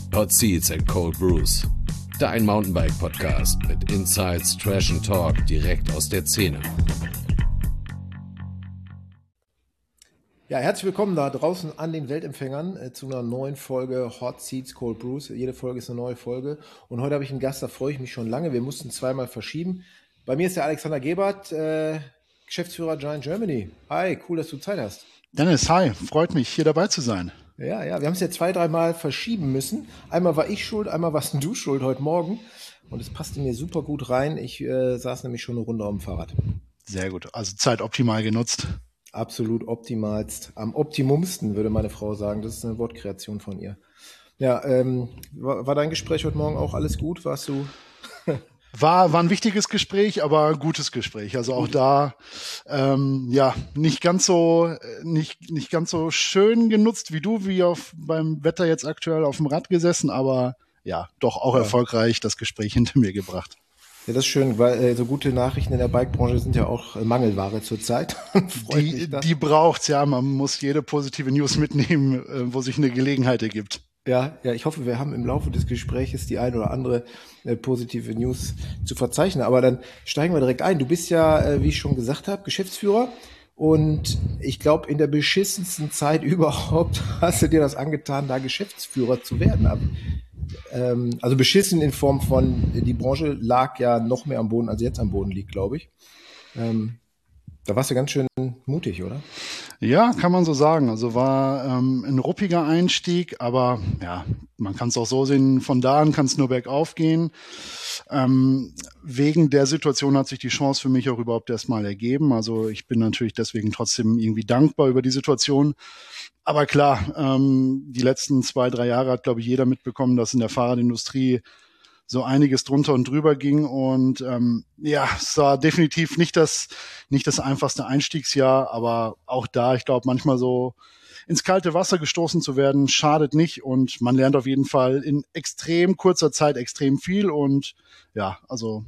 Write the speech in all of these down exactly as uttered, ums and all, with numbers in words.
Hot Seats and Cold Brews. Dein Mountainbike-Podcast mit Insights, Trash and Talk direkt aus der Szene. Ja, herzlich willkommen da draußen an den Weltempfängern äh, zu einer neuen Folge Hot Seats, Cold Brews. Jede Folge ist eine neue Folge und heute habe ich einen Gast, da freue ich mich schon lange. Wir mussten zweimal verschieben. Bei mir ist der Alexander Gebert, äh, Geschäftsführer Giant Germany. Hi, cool, dass du Zeit hast. Dennis, hi, freut mich, hier dabei zu sein. Ja, ja, wir haben es ja zwei, dreimal verschieben müssen. Einmal war ich schuld, einmal warst du schuld heute Morgen. Und es passte mir super gut rein. Ich äh, saß nämlich schon eine Runde auf dem Fahrrad. Sehr gut, also Zeit optimal genutzt. Absolut optimalst. Am optimumsten, würde meine Frau sagen. Das ist eine Wortkreation von ihr. Ja, ähm, war, war dein Gespräch heute Morgen auch alles gut? Warst du... War, war ein wichtiges Gespräch, aber gutes Gespräch. Also auch da, ähm, ja, nicht ganz so, nicht, nicht ganz so schön genutzt wie du, wie auf, beim Wetter jetzt aktuell auf dem Rad gesessen, aber ja, doch auch ja. erfolgreich das Gespräch hinter mir gebracht. Ja, das ist schön, weil äh, so gute Nachrichten in der Bikebranche sind ja auch äh, Mangelware zurzeit. die, die braucht's, ja. Man muss jede positive News mitnehmen, äh, wo sich eine Gelegenheit ergibt. Ja, ja, ich hoffe, wir haben im Laufe des Gesprächs die ein oder andere äh, positive News zu verzeichnen. Aber dann steigen wir direkt ein. Du bist ja, äh, wie ich schon gesagt habe, Geschäftsführer. Und ich glaube, in der beschissensten Zeit überhaupt hast du dir das angetan, da Geschäftsführer zu werden. Aber, ähm, also beschissen in Form von, die Branche lag ja noch mehr am Boden, als jetzt am Boden liegt, glaube ich. Ähm, da warst du ganz schön mutig, oder? Ja, kann man so sagen. Also war ähm, ein ruppiger Einstieg, aber ja, man kann es auch so sehen, von da an kann es nur bergauf gehen. Ähm, wegen der Situation hat sich die Chance für mich auch überhaupt erstmal ergeben. Also ich bin natürlich deswegen trotzdem irgendwie dankbar über die Situation. Aber klar, ähm, die letzten zwei, drei Jahre hat, glaube ich, jeder mitbekommen, dass in der Fahrradindustrie so einiges drunter und drüber ging und ähm, ja, es war definitiv nicht das nicht das einfachste Einstiegsjahr, aber auch da, ich glaube, manchmal so ins kalte Wasser gestoßen zu werden, schadet nicht und man lernt auf jeden Fall in extrem kurzer Zeit extrem viel und ja, also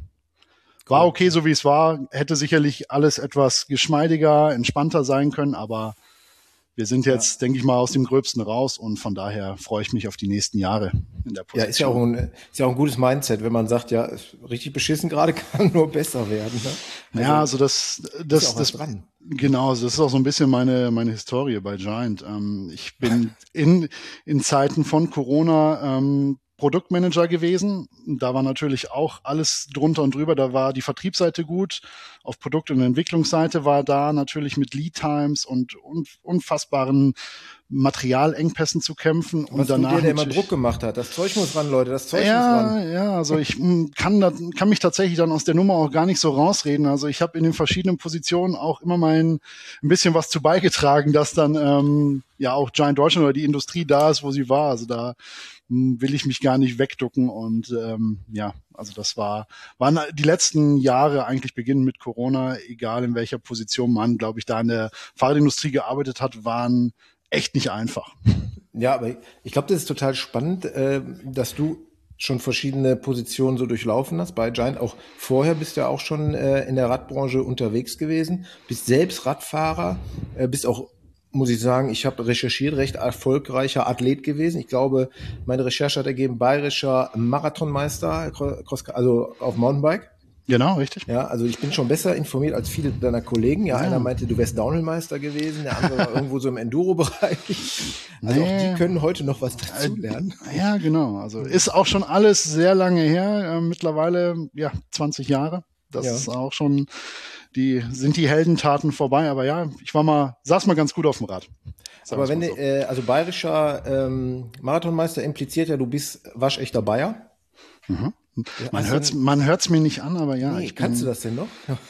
war okay, so wie es war, hätte sicherlich alles etwas geschmeidiger, entspannter sein können, aber wir sind jetzt, ja. denke ich mal, aus dem Gröbsten raus und von daher freue ich mich auf die nächsten Jahre in der Position. Ja, ist ja auch ein, ist ja auch ein gutes Mindset, wenn man sagt, ja, richtig beschissen gerade, kann nur besser werden. Ne? Also, ja, also das, das, ist das, dran. Genau, das ist auch so ein bisschen meine, meine Historie bei Giant. Ähm, ich bin in, in Zeiten von Corona, ähm, Produktmanager gewesen. Da war natürlich auch alles drunter und drüber. Da war die Vertriebsseite gut. Auf Produkt- und Entwicklungsseite war da natürlich mit Lead Times und, und unfassbaren Materialengpässen zu kämpfen. Was und danach du dir, der immer Druck gemacht hat. Das Zeug muss ran, Leute. Das Zeug ja, muss ran. Ja, also ich kann, da, kann mich tatsächlich dann aus der Nummer auch gar nicht so rausreden. Also ich habe in den verschiedenen Positionen auch immer mein ein bisschen was zu beigetragen, dass dann ähm, ja auch Giant Deutschland oder die Industrie da ist, wo sie war. Also da will ich mich gar nicht wegducken und ähm, ja, also das war waren die letzten Jahre eigentlich beginnend mit Corona, egal in welcher Position man, glaube ich, da in der Fahrradindustrie gearbeitet hat, waren echt nicht einfach. Ja, aber ich glaube, das ist total spannend, äh, dass du schon verschiedene Positionen so durchlaufen hast bei Giant. Auch vorher bist du ja auch schon äh, in der Radbranche unterwegs gewesen, bist selbst Radfahrer, äh, bist auch, muss ich sagen, ich habe recherchiert, recht erfolgreicher Athlet gewesen. Ich glaube, meine Recherche hat ergeben, bayerischer Marathonmeister, Cross, also auf Mountainbike. Genau, richtig. Ja, also ich bin schon besser informiert als viele deiner Kollegen. Ja, ja. Einer meinte, du wärst Downhill-Meister gewesen, der andere war irgendwo so im Enduro-Bereich. Also nee. Auch die können heute noch was dazulernen. Ja, genau. Also ist auch schon alles sehr lange her, äh, mittlerweile ja zwanzig Jahre. Das ja. ist auch schon, die sind die Heldentaten vorbei. Aber ja, ich war mal, saß mal ganz gut auf dem Rad. Aber wenn, so. äh, also bayerischer ähm, Marathonmeister impliziert ja, du bist waschechter Bayer. Mhm. Man hört's, man hört's mir nicht an, aber ja. Nee, ich kannst bin, du das denn noch?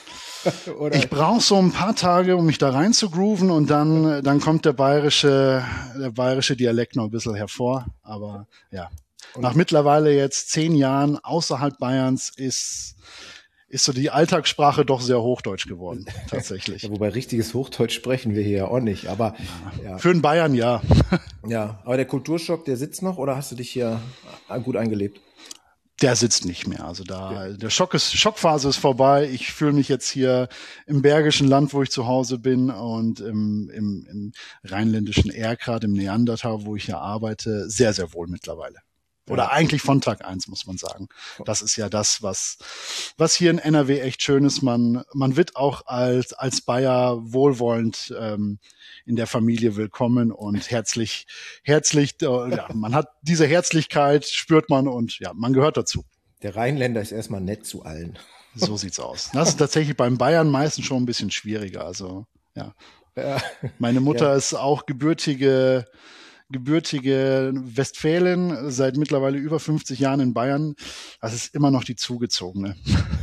Oder? Ich brauche so ein paar Tage, um mich da rein zu grooven und dann, dann kommt der bayerische, der bayerische Dialekt noch ein bisschen hervor. Aber ja, und nach mittlerweile jetzt zehn Jahren außerhalb Bayerns ist, ist so die Alltagssprache doch sehr hochdeutsch geworden, tatsächlich. Ja, wobei richtiges Hochdeutsch sprechen wir hier ja auch nicht, aber ja. Ja. Für einen Bayern ja. Ja, aber der Kulturschock, der sitzt noch oder hast du dich hier gut eingelebt? Der sitzt nicht mehr. Also da, der Schock ist, Schockphase ist vorbei. Ich fühle mich jetzt hier im Bergischen Land, wo ich zu Hause bin, und im, im, im rheinländischen Erkrath, im Neandertal, wo ich ja arbeite, sehr, sehr wohl mittlerweile. Oder Ja. eigentlich von Tag eins, muss man sagen. Das ist ja das, was, was hier in N R W echt schön ist. Man, man wird auch als, als Bayer wohlwollend ähm, in der Familie willkommen und herzlich, herzlich, äh, ja, man hat diese Herzlichkeit, spürt man und ja, man gehört dazu. Der Rheinländer ist erstmal nett zu allen. So sieht's aus. Das ist tatsächlich beim Bayern meistens schon ein bisschen schwieriger. Also, ja. Ja. Meine Mutter Ja. ist auch gebürtige, gebürtige Westfälin, seit mittlerweile über fünfzig Jahren in Bayern. Das ist immer noch die Zugezogene.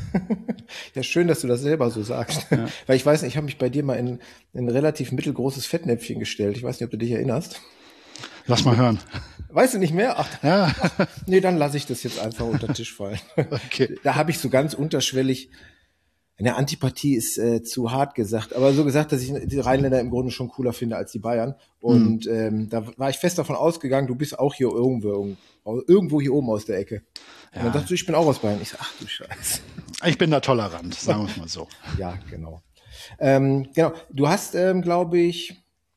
Ja, schön, dass du das selber so sagst. Ja. Weil ich weiß nicht, ich habe mich bei dir mal in, in ein relativ mittelgroßes Fettnäpfchen gestellt. Ich weiß nicht, ob du dich erinnerst. Lass mal hören. Weißt du nicht mehr? Ach, Ja, nee, dann lasse ich das jetzt einfach unter den Tisch fallen. okay. Da habe ich so ganz unterschwellig, eine Antipathie ist äh, zu hart gesagt, aber so gesagt, dass ich die Rheinländer im Grunde schon cooler finde als die Bayern. Und Mhm. ähm, da war ich fest davon ausgegangen, du bist auch hier irgendwo, irgendwo hier oben aus der Ecke. Und Ja. dann dachtest du, ich bin auch aus Bayern. Ich sag, ach du Scheiße. Ich bin da tolerant, sagen wir es mal so. Ja, genau. Ähm, genau. Du hast, ähm, glaube ich,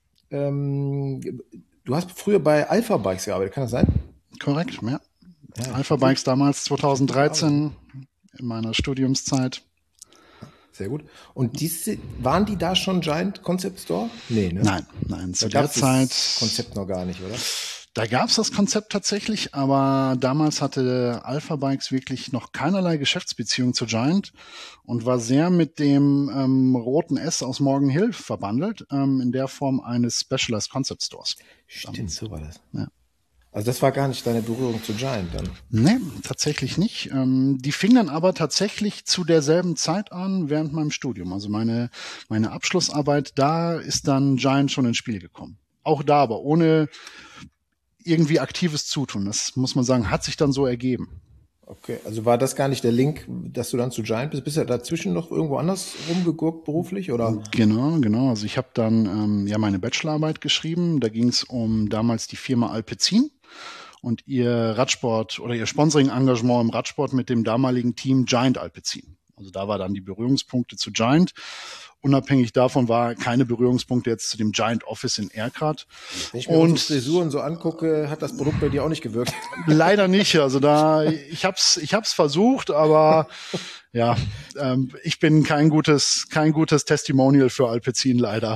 ähm, du hast früher bei Alpha Bikes gearbeitet, kann das sein? Korrekt, ja. Ja. Alpha Bikes damals zweitausenddreizehn in meiner Studiumszeit. Sehr gut. Und diese, waren die da schon Giant Concept Store? Nee, ne? Nein, nein, zu Da der gab's Zeit. das Konzept noch gar nicht, oder? Da gab es das Konzept tatsächlich, aber damals hatte Alpha Bikes wirklich noch keinerlei Geschäftsbeziehung zu Giant und war sehr mit dem ähm, roten S aus Morgan Hill verbandelt, ähm, in der Form eines Specialized Concept Stores. Stimmt, so war das. Ja. Also das war gar nicht deine Berührung zu Giant dann. Nee, tatsächlich nicht. Ähm, die fing dann aber tatsächlich zu derselben Zeit an während meinem Studium. Also meine, meine Abschlussarbeit, da ist dann Giant schon ins Spiel gekommen. Auch da, aber ohne irgendwie aktives Zutun. Das muss man sagen, hat sich dann so ergeben. Okay, also war das gar nicht der Link, dass du dann zu Giant bist? Bist du dazwischen noch irgendwo anders rumgegurkt beruflich, oder? Genau, genau. Also ich habe dann ähm, ja meine Bachelorarbeit geschrieben. Da ging es um damals die Firma Alpecin und ihr Radsport oder ihr Sponsoring-Engagement im Radsport mit dem damaligen Team Giant Alpecin. Also da war dann die Berührungspunkte zu Giant. Unabhängig davon war keine Berührungspunkte jetzt zu dem Giant Office in Erkrath. Wenn ich mir Und unsere Frisuren so angucke, hat das Produkt bei dir auch nicht gewirkt. leider nicht. Also da, ich hab's, ich hab's versucht, aber ja, ähm, ich bin kein gutes, kein gutes Testimonial für Alpecin leider.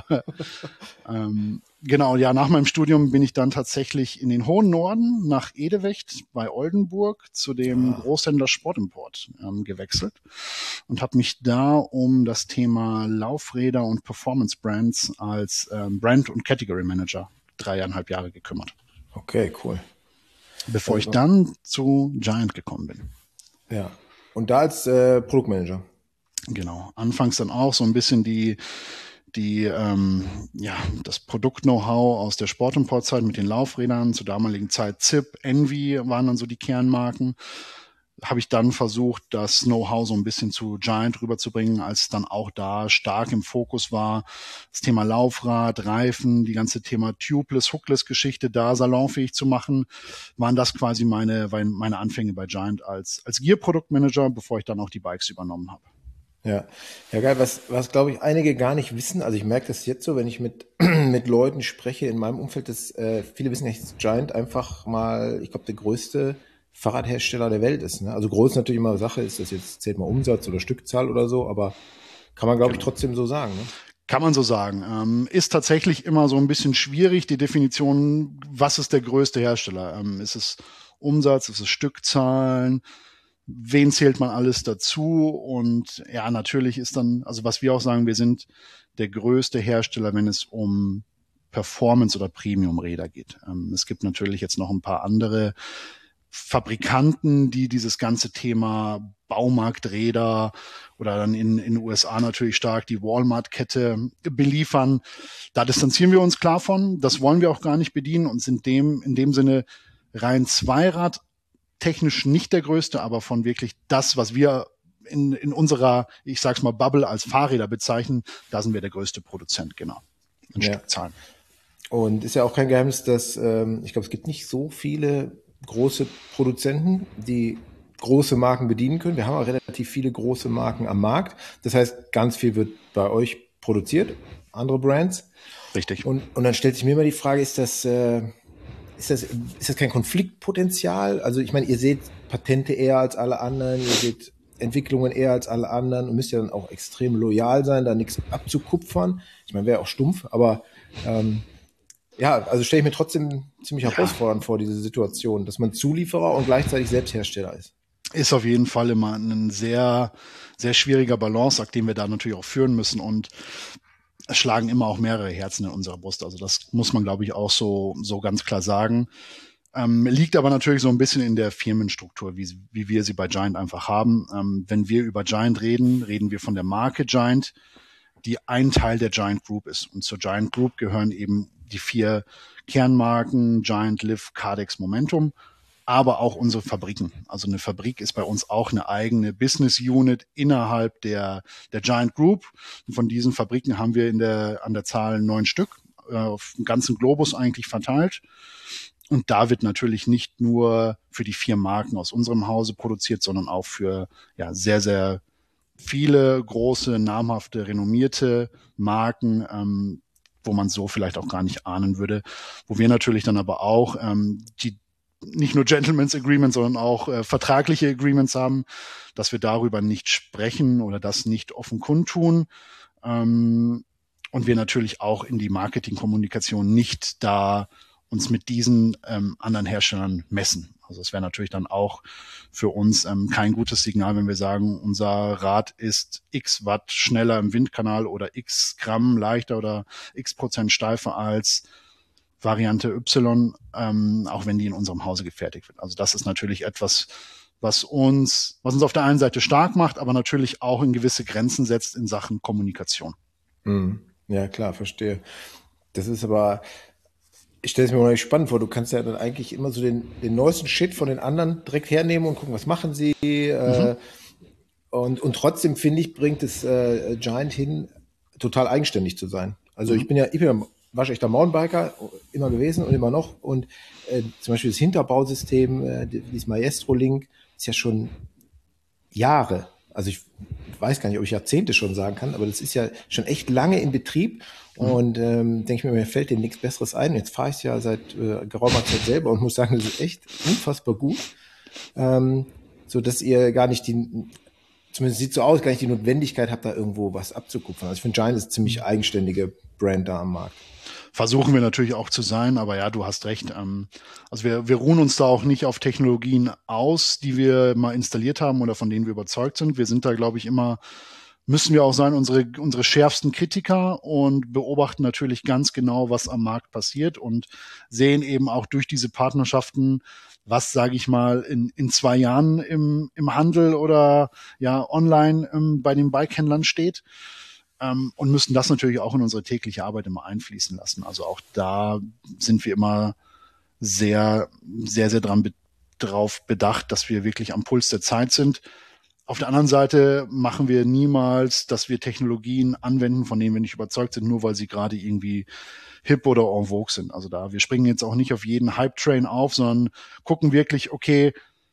ähm, genau, ja, nach meinem Studium bin ich dann tatsächlich in den hohen Norden nach Edewecht bei Oldenburg zu dem Ah. Großhändler Sportimport ähm, gewechselt und habe mich da um das Thema Laufräder und Performance Brands als ähm, Brand- und Category Manager dreieinhalb Jahre gekümmert, Okay, cool. bevor ich Also- dann zu Giant gekommen bin. Ja. Und da als äh, Produktmanager. Genau. Anfangs dann auch so ein bisschen die, die, ähm, ja, das Produkt-Know-how aus der Sportimportzeit mit den Laufrädern. Zur damaligen Zeit Z I P, Envy waren dann so die Kernmarken. Habe ich dann versucht, das Know-how so ein bisschen zu Giant rüberzubringen, als dann auch da stark im Fokus war. Das Thema Laufrad, Reifen, die ganze Thema Tubeless, Hookless-Geschichte da salonfähig zu machen, waren das quasi meine, meine Anfänge bei Giant als, als Gear-Produktmanager, bevor ich dann auch die Bikes übernommen habe. Ja, ja geil, was, was glaube ich einige gar nicht wissen, also ich merke das jetzt so, wenn ich mit, mit Leuten spreche in meinem Umfeld, dass äh, viele wissen nicht, dass Giant einfach mal, ich glaube, der größte Fahrradhersteller der Welt ist. Ne? Also groß natürlich immer Sache ist, das jetzt zählt mal Umsatz oder Stückzahl oder so, aber kann man, glaube ich, trotzdem so sagen. Ne? Kann man so sagen. Ähm, ist tatsächlich immer so ein bisschen schwierig, die Definition, was ist der größte Hersteller? Ähm, ist es Umsatz, ist es Stückzahlen? Wen zählt man alles dazu? Und ja, natürlich ist dann, also was wir auch sagen, wir sind der größte Hersteller, wenn es um Performance- oder Premium-Räder geht. Ähm, es gibt natürlich jetzt noch ein paar andere Fabrikanten, die dieses ganze Thema Baumarkträder oder dann in in den U S A natürlich stark die Walmart-Kette beliefern. Da distanzieren wir uns klar von. Das wollen wir auch gar nicht bedienen und sind dem in dem Sinne rein Zweirad technisch nicht der größte, aber von wirklich das, was wir in in unserer, ich sag's mal, Bubble als Fahrräder bezeichnen, da sind wir der größte Produzent, genau. In Ja. Stückzahlen. Und ist ja auch kein Geheimnis, dass ähm, ich glaube, es gibt nicht so viele große Produzenten, die große Marken bedienen können. Wir haben auch relativ viele große Marken am Markt. Das heißt, ganz viel wird bei euch produziert, andere Brands. Richtig. Und, und dann stellt sich mir immer die Frage, ist das, äh, ist das, ist das kein Konfliktpotenzial? Also ich meine, ihr seht Patente eher als alle anderen, ihr seht Entwicklungen eher als alle anderen und müsst ja dann auch extrem loyal sein, da nichts abzukupfern. Ich meine, wäre auch stumpf, aber ähm, ja, also stelle ich mir trotzdem ziemlich herausfordernd vor, diese Situation, dass man Zulieferer und gleichzeitig Selbsthersteller ist. Ist auf jeden Fall immer ein sehr, sehr schwieriger Balanceakt, den wir da natürlich auch führen müssen. Und es schlagen immer auch mehrere Herzen in unserer Brust. Also das muss man, glaube ich, auch so, so ganz klar sagen. Ähm, liegt aber natürlich so ein bisschen in der Firmenstruktur, wie, wie wir sie bei Giant einfach haben. Ähm, wenn wir über Giant reden, reden wir von der Marke Giant, die ein Teil der Giant Group ist. Und zur Giant Group gehören eben die vier Kernmarken Giant, Liv, Kardex, Momentum, aber auch unsere Fabriken. Also eine Fabrik ist bei uns auch eine eigene Business Unit innerhalb der, der Giant Group. Und von diesen Fabriken haben wir in der, an der Zahl neun Stück, äh, auf dem ganzen Globus eigentlich verteilt. Und da wird natürlich nicht nur für die vier Marken aus unserem Hause produziert, sondern auch für ja sehr, sehr viele große, namhafte, renommierte Marken, ähm, wo man so vielleicht auch gar nicht ahnen würde. Wo wir natürlich dann aber auch ähm, die nicht nur Gentleman's Agreements, sondern auch äh, vertragliche Agreements haben, dass wir darüber nicht sprechen oder das nicht offen kundtun. Ähm, und wir natürlich auch in die Marketingkommunikation nicht da uns mit diesen ähm, anderen Herstellern messen. Also es wäre natürlich dann auch für uns ähm, kein gutes Signal, wenn wir sagen, unser Rad ist x Watt schneller im Windkanal oder x Gramm leichter oder x Prozent steifer als Variante Y, ähm, auch wenn die in unserem Hause gefertigt wird. Also das ist natürlich etwas, was uns, was uns auf der einen Seite stark macht, aber natürlich auch in gewisse Grenzen setzt in Sachen Kommunikation. Mhm. Ja, klar, verstehe. Das ist aber, ich stelle es mir mal spannend vor, du kannst ja dann eigentlich immer so den, den neuesten Shit von den anderen direkt hernehmen und gucken, was machen sie. Äh, Mhm. und, und trotzdem, finde ich, bringt es äh, Giant hin, total eigenständig zu sein. Also Mhm. ich bin ja, ich bin ja waschechter Mountainbiker, immer gewesen und immer noch. Und äh, zum Beispiel das Hinterbausystem, äh, dieses Maestro Link, ist ja schon Jahre, also ich weiß gar nicht, ob ich Jahrzehnte schon sagen kann, aber das ist ja schon echt lange in Betrieb. Mhm. Und ähm, denke ich mir, mir fällt dem nichts Besseres ein. Jetzt fahre ich ja seit äh, geraumer Zeit selber und muss sagen, das ist echt unfassbar gut. Ähm, so dass ihr gar nicht die, zumindest sieht so aus, gar nicht die Notwendigkeit habt, da irgendwo was abzukupfern. Also ich finde, Giant ist eine ziemlich eigenständige Brand da am Markt. Versuchen wir natürlich auch zu sein, aber ja, du hast recht. Ähm, also wir, wir ruhen uns da auch nicht auf Technologien aus, die wir mal installiert haben oder von denen wir überzeugt sind. Wir sind da, glaube ich, immer, müssen wir auch sein, unsere, unsere schärfsten Kritiker und beobachten natürlich ganz genau, was am Markt passiert und sehen eben auch durch diese Partnerschaften, was, sage ich mal, in, in zwei Jahren im, im Handel oder ja online ähm, bei den Bikehändlern steht. Ähm, und müssen das natürlich auch in unsere tägliche Arbeit immer einfließen lassen. Also auch da sind wir immer sehr, sehr, sehr dran be- drauf bedacht, dass wir wirklich am Puls der Zeit sind. Auf der anderen Seite machen wir niemals, dass wir Technologien anwenden, von denen wir nicht überzeugt sind, nur weil sie gerade irgendwie hip oder en vogue sind. Also da, wir springen jetzt auch nicht auf jeden Hype-Train auf, sondern gucken wirklich, okay,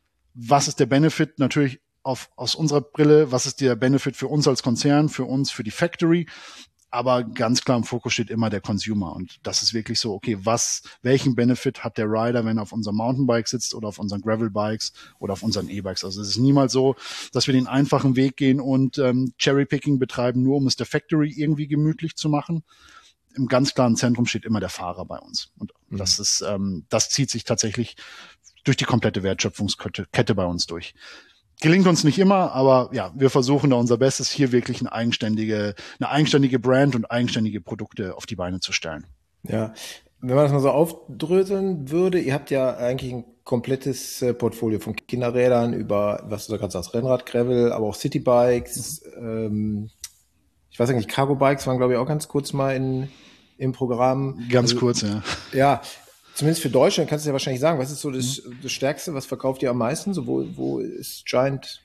was ist der Benefit? Natürlich auf, aus unserer Brille, was ist der Benefit für uns als Konzern, für uns, für die Factory? Aber ganz klar im Fokus steht immer der Consumer. Und das ist wirklich so, okay, was, welchen Benefit hat der Rider, wenn er auf unserem Mountainbike sitzt oder auf unseren Gravelbikes oder auf unseren E-Bikes? Also es ist niemals so, dass wir den einfachen Weg gehen und ähm, Cherrypicking betreiben, nur um es der Factory irgendwie gemütlich zu machen. Im ganz klaren Zentrum steht immer der Fahrer bei uns. Und mhm. das ist, ähm, das zieht sich tatsächlich durch die komplette Wertschöpfungskette Kette bei uns durch. Gelingt uns nicht immer, aber ja, wir versuchen da unser Bestes, hier wirklich eine eigenständige, eine eigenständige Brand und eigenständige Produkte auf die Beine zu stellen. Ja, wenn man das mal so aufdröseln würde, ihr habt ja eigentlich ein komplettes äh, Portfolio von Kinderrädern über, was du da gerade sagst, Rennrad, Gravel, aber auch Citybikes. Ähm, ich weiß nicht, Cargo-Bikes waren, glaube ich, auch ganz kurz mal in, im Programm. Ganz also, kurz, ja. Ja, zumindest für Deutschland kannst du ja wahrscheinlich sagen, was ist so das, das Stärkste, was verkauft ihr am meisten? So, wo, wo ist Giant?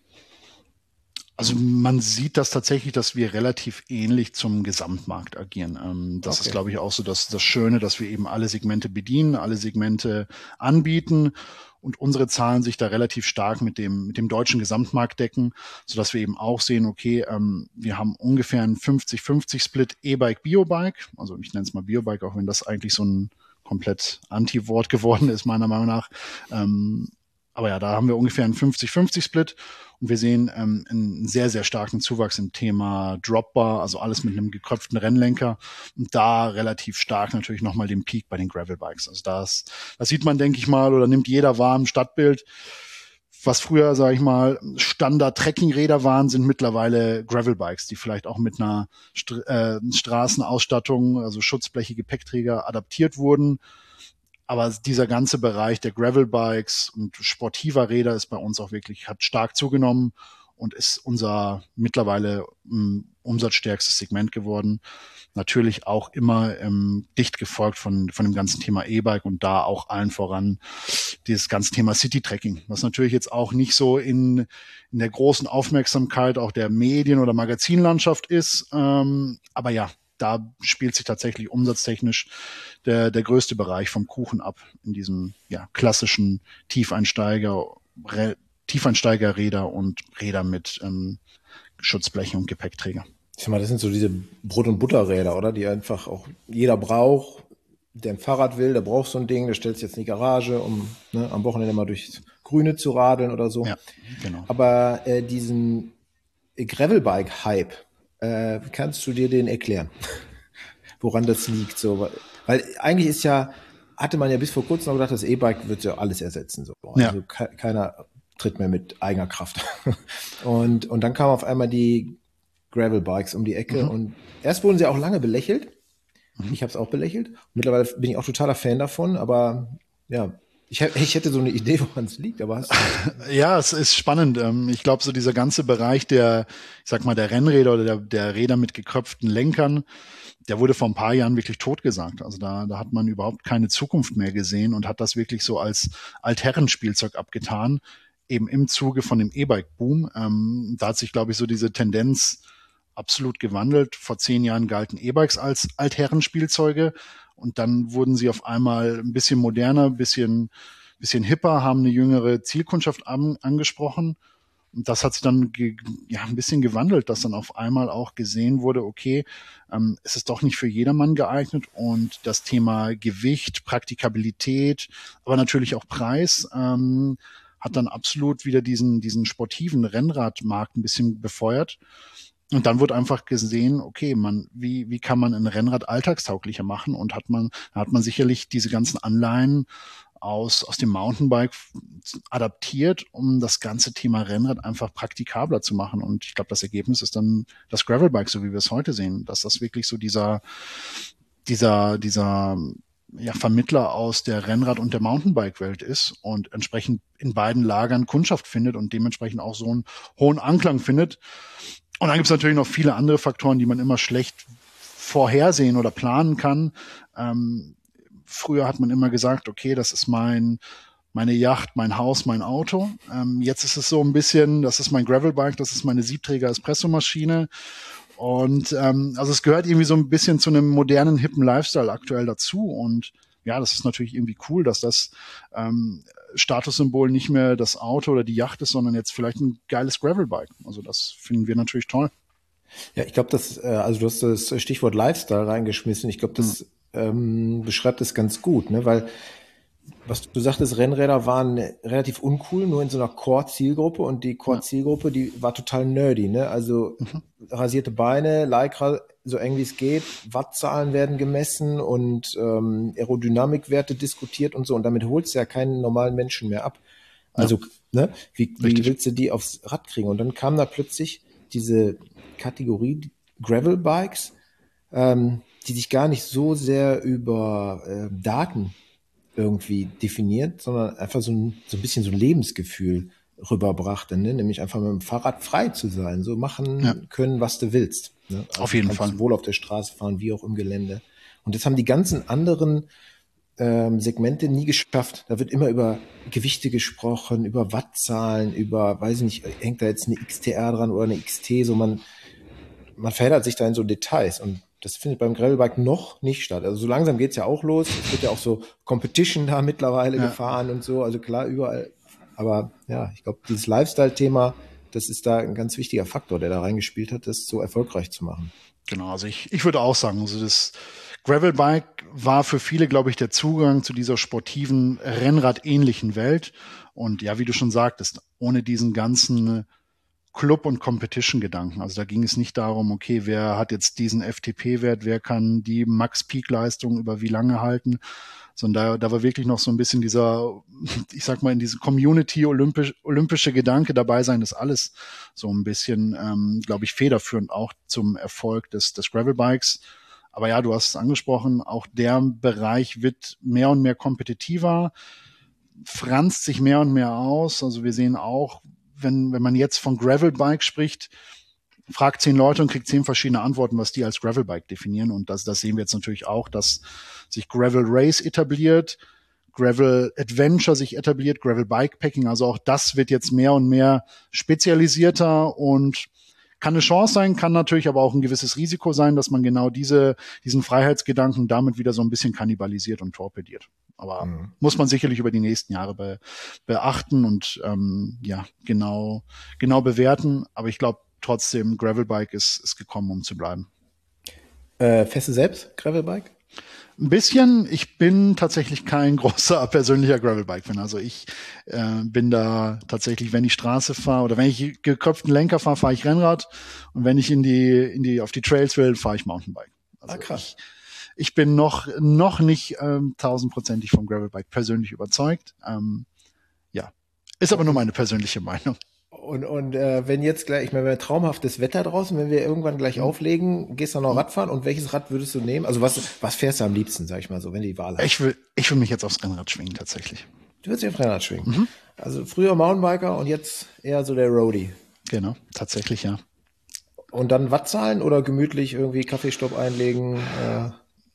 Also man sieht das tatsächlich, dass wir relativ ähnlich zum Gesamtmarkt agieren. Ähm, das Okay. ist, glaube ich, auch so das, das Schöne, dass wir eben alle Segmente bedienen, alle Segmente anbieten und unsere Zahlen sich da relativ stark mit dem, mit dem deutschen Gesamtmarkt decken, sodass wir eben auch sehen, okay, ähm, wir haben ungefähr einen fünfzig fünfzig Split E-Bike, Biobike. Also ich nenne es mal Biobike, auch wenn das eigentlich so ein komplett Anti-Wort geworden ist, meiner Meinung nach. Ähm, aber ja, da haben wir ungefähr einen fünfzig fünfzig Split und wir sehen ähm, einen sehr, sehr starken Zuwachs im Thema Dropbar, also alles mit einem gekröpften Rennlenker und da relativ stark natürlich nochmal den Peak bei den Gravelbikes. Also das, das sieht man, denke ich mal, oder nimmt jeder wahr im Stadtbild. Was früher, sage ich mal, Standard-Trekkingräder waren, sind mittlerweile Gravelbikes, die vielleicht auch mit einer St- äh, Straßenausstattung, also Schutzbleche, Gepäckträger adaptiert wurden. Aber dieser ganze Bereich der Gravelbikes und sportiver Räder ist bei uns auch wirklich, hat stark zugenommen und ist unser mittlerweile um, umsatzstärkstes Segment geworden. Natürlich auch immer ähm, dicht gefolgt von von dem ganzen Thema E-Bike und da auch allen voran dieses ganze Thema City-Trekking, was natürlich jetzt auch nicht so in in der großen Aufmerksamkeit auch der Medien- oder Magazinlandschaft ist. Ähm, aber ja, da spielt sich tatsächlich umsatztechnisch der der größte Bereich vom Kuchen ab in diesem ja klassischen Tiefeinsteiger Re, Tiefeinsteigerräder und Räder mit ähm, Schutzbleche und Gepäckträger. Ich sag mal, das sind so diese Brot- und Butterräder, oder? Die einfach auch jeder braucht, der ein Fahrrad will, der braucht so ein Ding, der stellt sich jetzt in die Garage, um ne, am Wochenende mal durchs Grüne zu radeln oder so. Ja, genau. Aber äh, diesen Gravelbike-Hype, äh, kannst du dir den erklären? Woran das liegt? So, weil, weil eigentlich ist ja, hatte man ja bis vor kurzem noch gedacht, das E-Bike wird ja alles ersetzen. So. Also Ja. ke- keiner tritt mehr mit eigener Kraft. und, und dann kamen auf einmal die Gravelbikes um die Ecke Mhm. und erst wurden sie auch lange belächelt. Mhm. Ich habe es auch belächelt. Mittlerweile bin ich auch totaler Fan davon, aber ja, ich, ich hätte so eine Idee, woran es liegt, aber hast du Ja, es ist spannend. Ähm, Ich glaube, so dieser ganze Bereich der, ich sag mal, der Rennräder oder der, der Räder mit gekröpften Lenkern, der wurde vor ein paar Jahren wirklich totgesagt. Also da, da hat man überhaupt keine Zukunft mehr gesehen und hat das wirklich so als Altherrenspielzeug abgetan, eben im Zuge von dem E-Bike-Boom. Ähm, da hat sich, glaube ich, so diese Tendenz absolut gewandelt. Vor zehn Jahren galten E-Bikes als Altherrenspielzeuge und dann wurden sie auf einmal ein bisschen moderner, ein bisschen, bisschen hipper, haben eine jüngere Zielkundschaft an, angesprochen. Und das hat sich dann ge, ja, ein bisschen gewandelt, dass dann auf einmal auch gesehen wurde, okay, ähm, es ist doch nicht für jedermann geeignet und das Thema Gewicht, Praktikabilität, aber natürlich auch Preis, ähm, hat dann absolut wieder diesen, diesen sportiven Rennradmarkt ein bisschen befeuert. Und dann wird einfach gesehen, okay, man, wie, wie kann man ein Rennrad alltagstauglicher machen? Und hat man, da hat man sicherlich diese ganzen Anleihen aus, aus dem Mountainbike adaptiert, um das ganze Thema Rennrad einfach praktikabler zu machen. Und ich glaube, das Ergebnis ist dann das Gravelbike, so wie wir es heute sehen, dass das wirklich so dieser, dieser, dieser, ja, Vermittler aus der Rennrad- und der Mountainbike-Welt ist und entsprechend in beiden Lagern Kundschaft findet und dementsprechend auch so einen hohen Anklang findet. Und dann gibt es natürlich noch viele andere Faktoren, die man immer schlecht vorhersehen oder planen kann. Ähm, früher hat man immer gesagt, okay, das ist mein meine Yacht, mein Haus, mein Auto. Ähm, jetzt ist es so ein bisschen, das ist mein Gravelbike, das ist meine Siebträger-Espressomaschine. Und ähm, also es gehört irgendwie so ein bisschen zu einem modernen, hippen Lifestyle aktuell dazu. Und ja, das ist natürlich irgendwie cool, dass das ähm, Statussymbol nicht mehr das Auto oder die Yacht ist, sondern jetzt vielleicht ein geiles Gravelbike. Also das finden wir natürlich toll. Ja, ich glaube, das, äh, also du hast das Stichwort Lifestyle reingeschmissen. Ich glaube, das ähm, beschreibt es ganz gut, ne? Weil was du sagtest, Rennräder waren relativ uncool, nur in so einer Core-Zielgruppe und die Core-Zielgruppe, die war total nerdy, ne? Also Mhm. rasierte Beine, Lycra so eng wie es geht, Wattzahlen werden gemessen und ähm, Aerodynamikwerte diskutiert und so und damit holst du ja keinen normalen Menschen mehr ab. Also, ne, wie, wie Richtig. willst du die aufs Rad kriegen? Und dann kam da plötzlich diese Kategorie Gravel-Bikes, ähm, die sich gar nicht so sehr über äh, Daten irgendwie definiert, sondern einfach so ein, so ein bisschen so ein Lebensgefühl rüberbrachte, ne? Nämlich einfach mit dem Fahrrad frei zu sein, so machen Ja. können, was du willst. Ne? Also Auf jeden kannst Fall. sowohl auf der Straße fahren wie auch im Gelände. Und das haben die ganzen anderen ähm, Segmente nie geschafft. Da wird immer über Gewichte gesprochen, über Wattzahlen, über, weiß ich nicht, hängt da jetzt eine X T R dran oder eine X T, so man, man verheddert sich da in so Details und das findet beim Gravelbike noch nicht statt. Also so langsam geht's ja auch los. Es wird ja auch so Competition da mittlerweile Ja. gefahren und so. Also klar, überall. Aber ja, ich glaube, dieses Lifestyle-Thema, das ist da ein ganz wichtiger Faktor, der da reingespielt hat, das so erfolgreich zu machen. Genau, also ich, ich würde auch sagen, also das Gravelbike war für viele, glaube ich, der Zugang zu dieser sportiven, Rennrad-ähnlichen Welt. Und ja, wie du schon sagtest, ohne diesen ganzen Club- und Competition-Gedanken. Also da ging es nicht darum, okay, wer hat jetzt diesen F T P-Wert, wer kann die Max-Peak-Leistung über wie lange halten, sondern da, da war wirklich noch so ein bisschen dieser, ich sag mal, in diese Community olympisch, olympische Gedanke dabei sein, das alles so ein bisschen, ähm, glaube ich, federführend auch zum Erfolg des, des Gravelbikes. Aber ja, du hast es angesprochen, auch der Bereich wird mehr und mehr kompetitiver, franzt sich mehr und mehr aus. Also wir sehen auch, wenn, wenn man jetzt von Gravelbike spricht, fragt zehn Leute und kriegt zehn verschiedene Antworten, was die als Gravelbike definieren. Und das, das sehen wir jetzt natürlich auch, dass sich Gravel Race etabliert, Gravel Adventure sich etabliert, Gravel Bikepacking. Also auch das wird jetzt mehr und mehr spezialisierter und kann eine Chance sein, kann natürlich aber auch ein gewisses Risiko sein, dass man genau diese, diesen Freiheitsgedanken damit wieder so ein bisschen kannibalisiert und torpediert. Aber mhm. muss man sicherlich über die nächsten Jahre be, beachten und ähm, ja genau genau bewerten. Aber ich glaube trotzdem, Gravelbike ist ist gekommen, um zu bleiben. Äh, fährst du selbst Gravelbike? Ein bisschen. Ich bin tatsächlich kein großer persönlicher Gravelbike-Fan. Also ich äh, bin da tatsächlich, wenn ich Straße fahre oder wenn ich geköpften Lenker fahre, fahre ich Rennrad. Und wenn ich in die in die auf die Trails will, fahre ich Mountainbike. Also ah, krass. Ich, ich bin noch noch nicht ähm, tausendprozentig vom Gravelbike persönlich überzeugt. Ähm, ja, ist aber nur meine persönliche Meinung. Und, und äh, wenn jetzt gleich, ich meine, wir haben traumhaftes Wetter draußen, wenn wir irgendwann gleich auflegen, gehst du noch Radfahren und welches Rad würdest du nehmen? Also was, was fährst du am liebsten, sag ich mal so, wenn du die Wahl hast? Ich will, ich will mich jetzt aufs Rennrad schwingen, tatsächlich. Du willst dich aufs Rennrad schwingen? Mhm. Also früher Mountainbiker und jetzt eher so der Roadie. Genau, tatsächlich, ja. Und dann Wattzahlen oder gemütlich irgendwie Kaffeestopp einlegen? Äh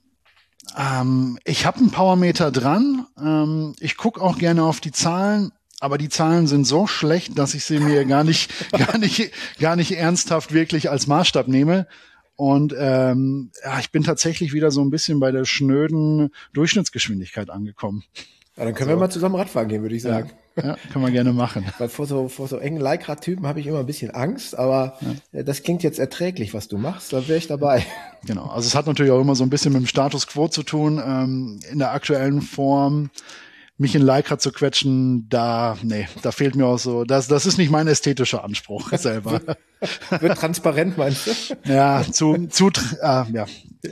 ähm, ich habe einen Powermeter dran. Ähm, ich gucke auch gerne auf die Zahlen. Aber die Zahlen sind so schlecht, dass ich sie mir gar nicht, gar nicht, gar nicht ernsthaft wirklich als Maßstab nehme. Und ähm, ja, ich bin tatsächlich wieder so ein bisschen bei der schnöden Durchschnittsgeschwindigkeit angekommen. Ja, dann können also, wir mal zusammen Radfahren gehen, würde ich sagen. Ja, ja, können wir gerne machen. Weil vor so, vor so engen Leikrad-Typen habe ich immer ein bisschen Angst, aber ja. das klingt jetzt erträglich, was du machst, da wäre ich dabei. Genau, also es hat natürlich auch immer so ein bisschen mit dem Status Quo zu tun. Ähm, in der aktuellen Form mich in Leikrad zu quetschen, da, nee, da fehlt mir auch so, das, das ist nicht mein ästhetischer Anspruch selber. wird, wird transparent, meinst du? Ja, zu, zu, äh, ja,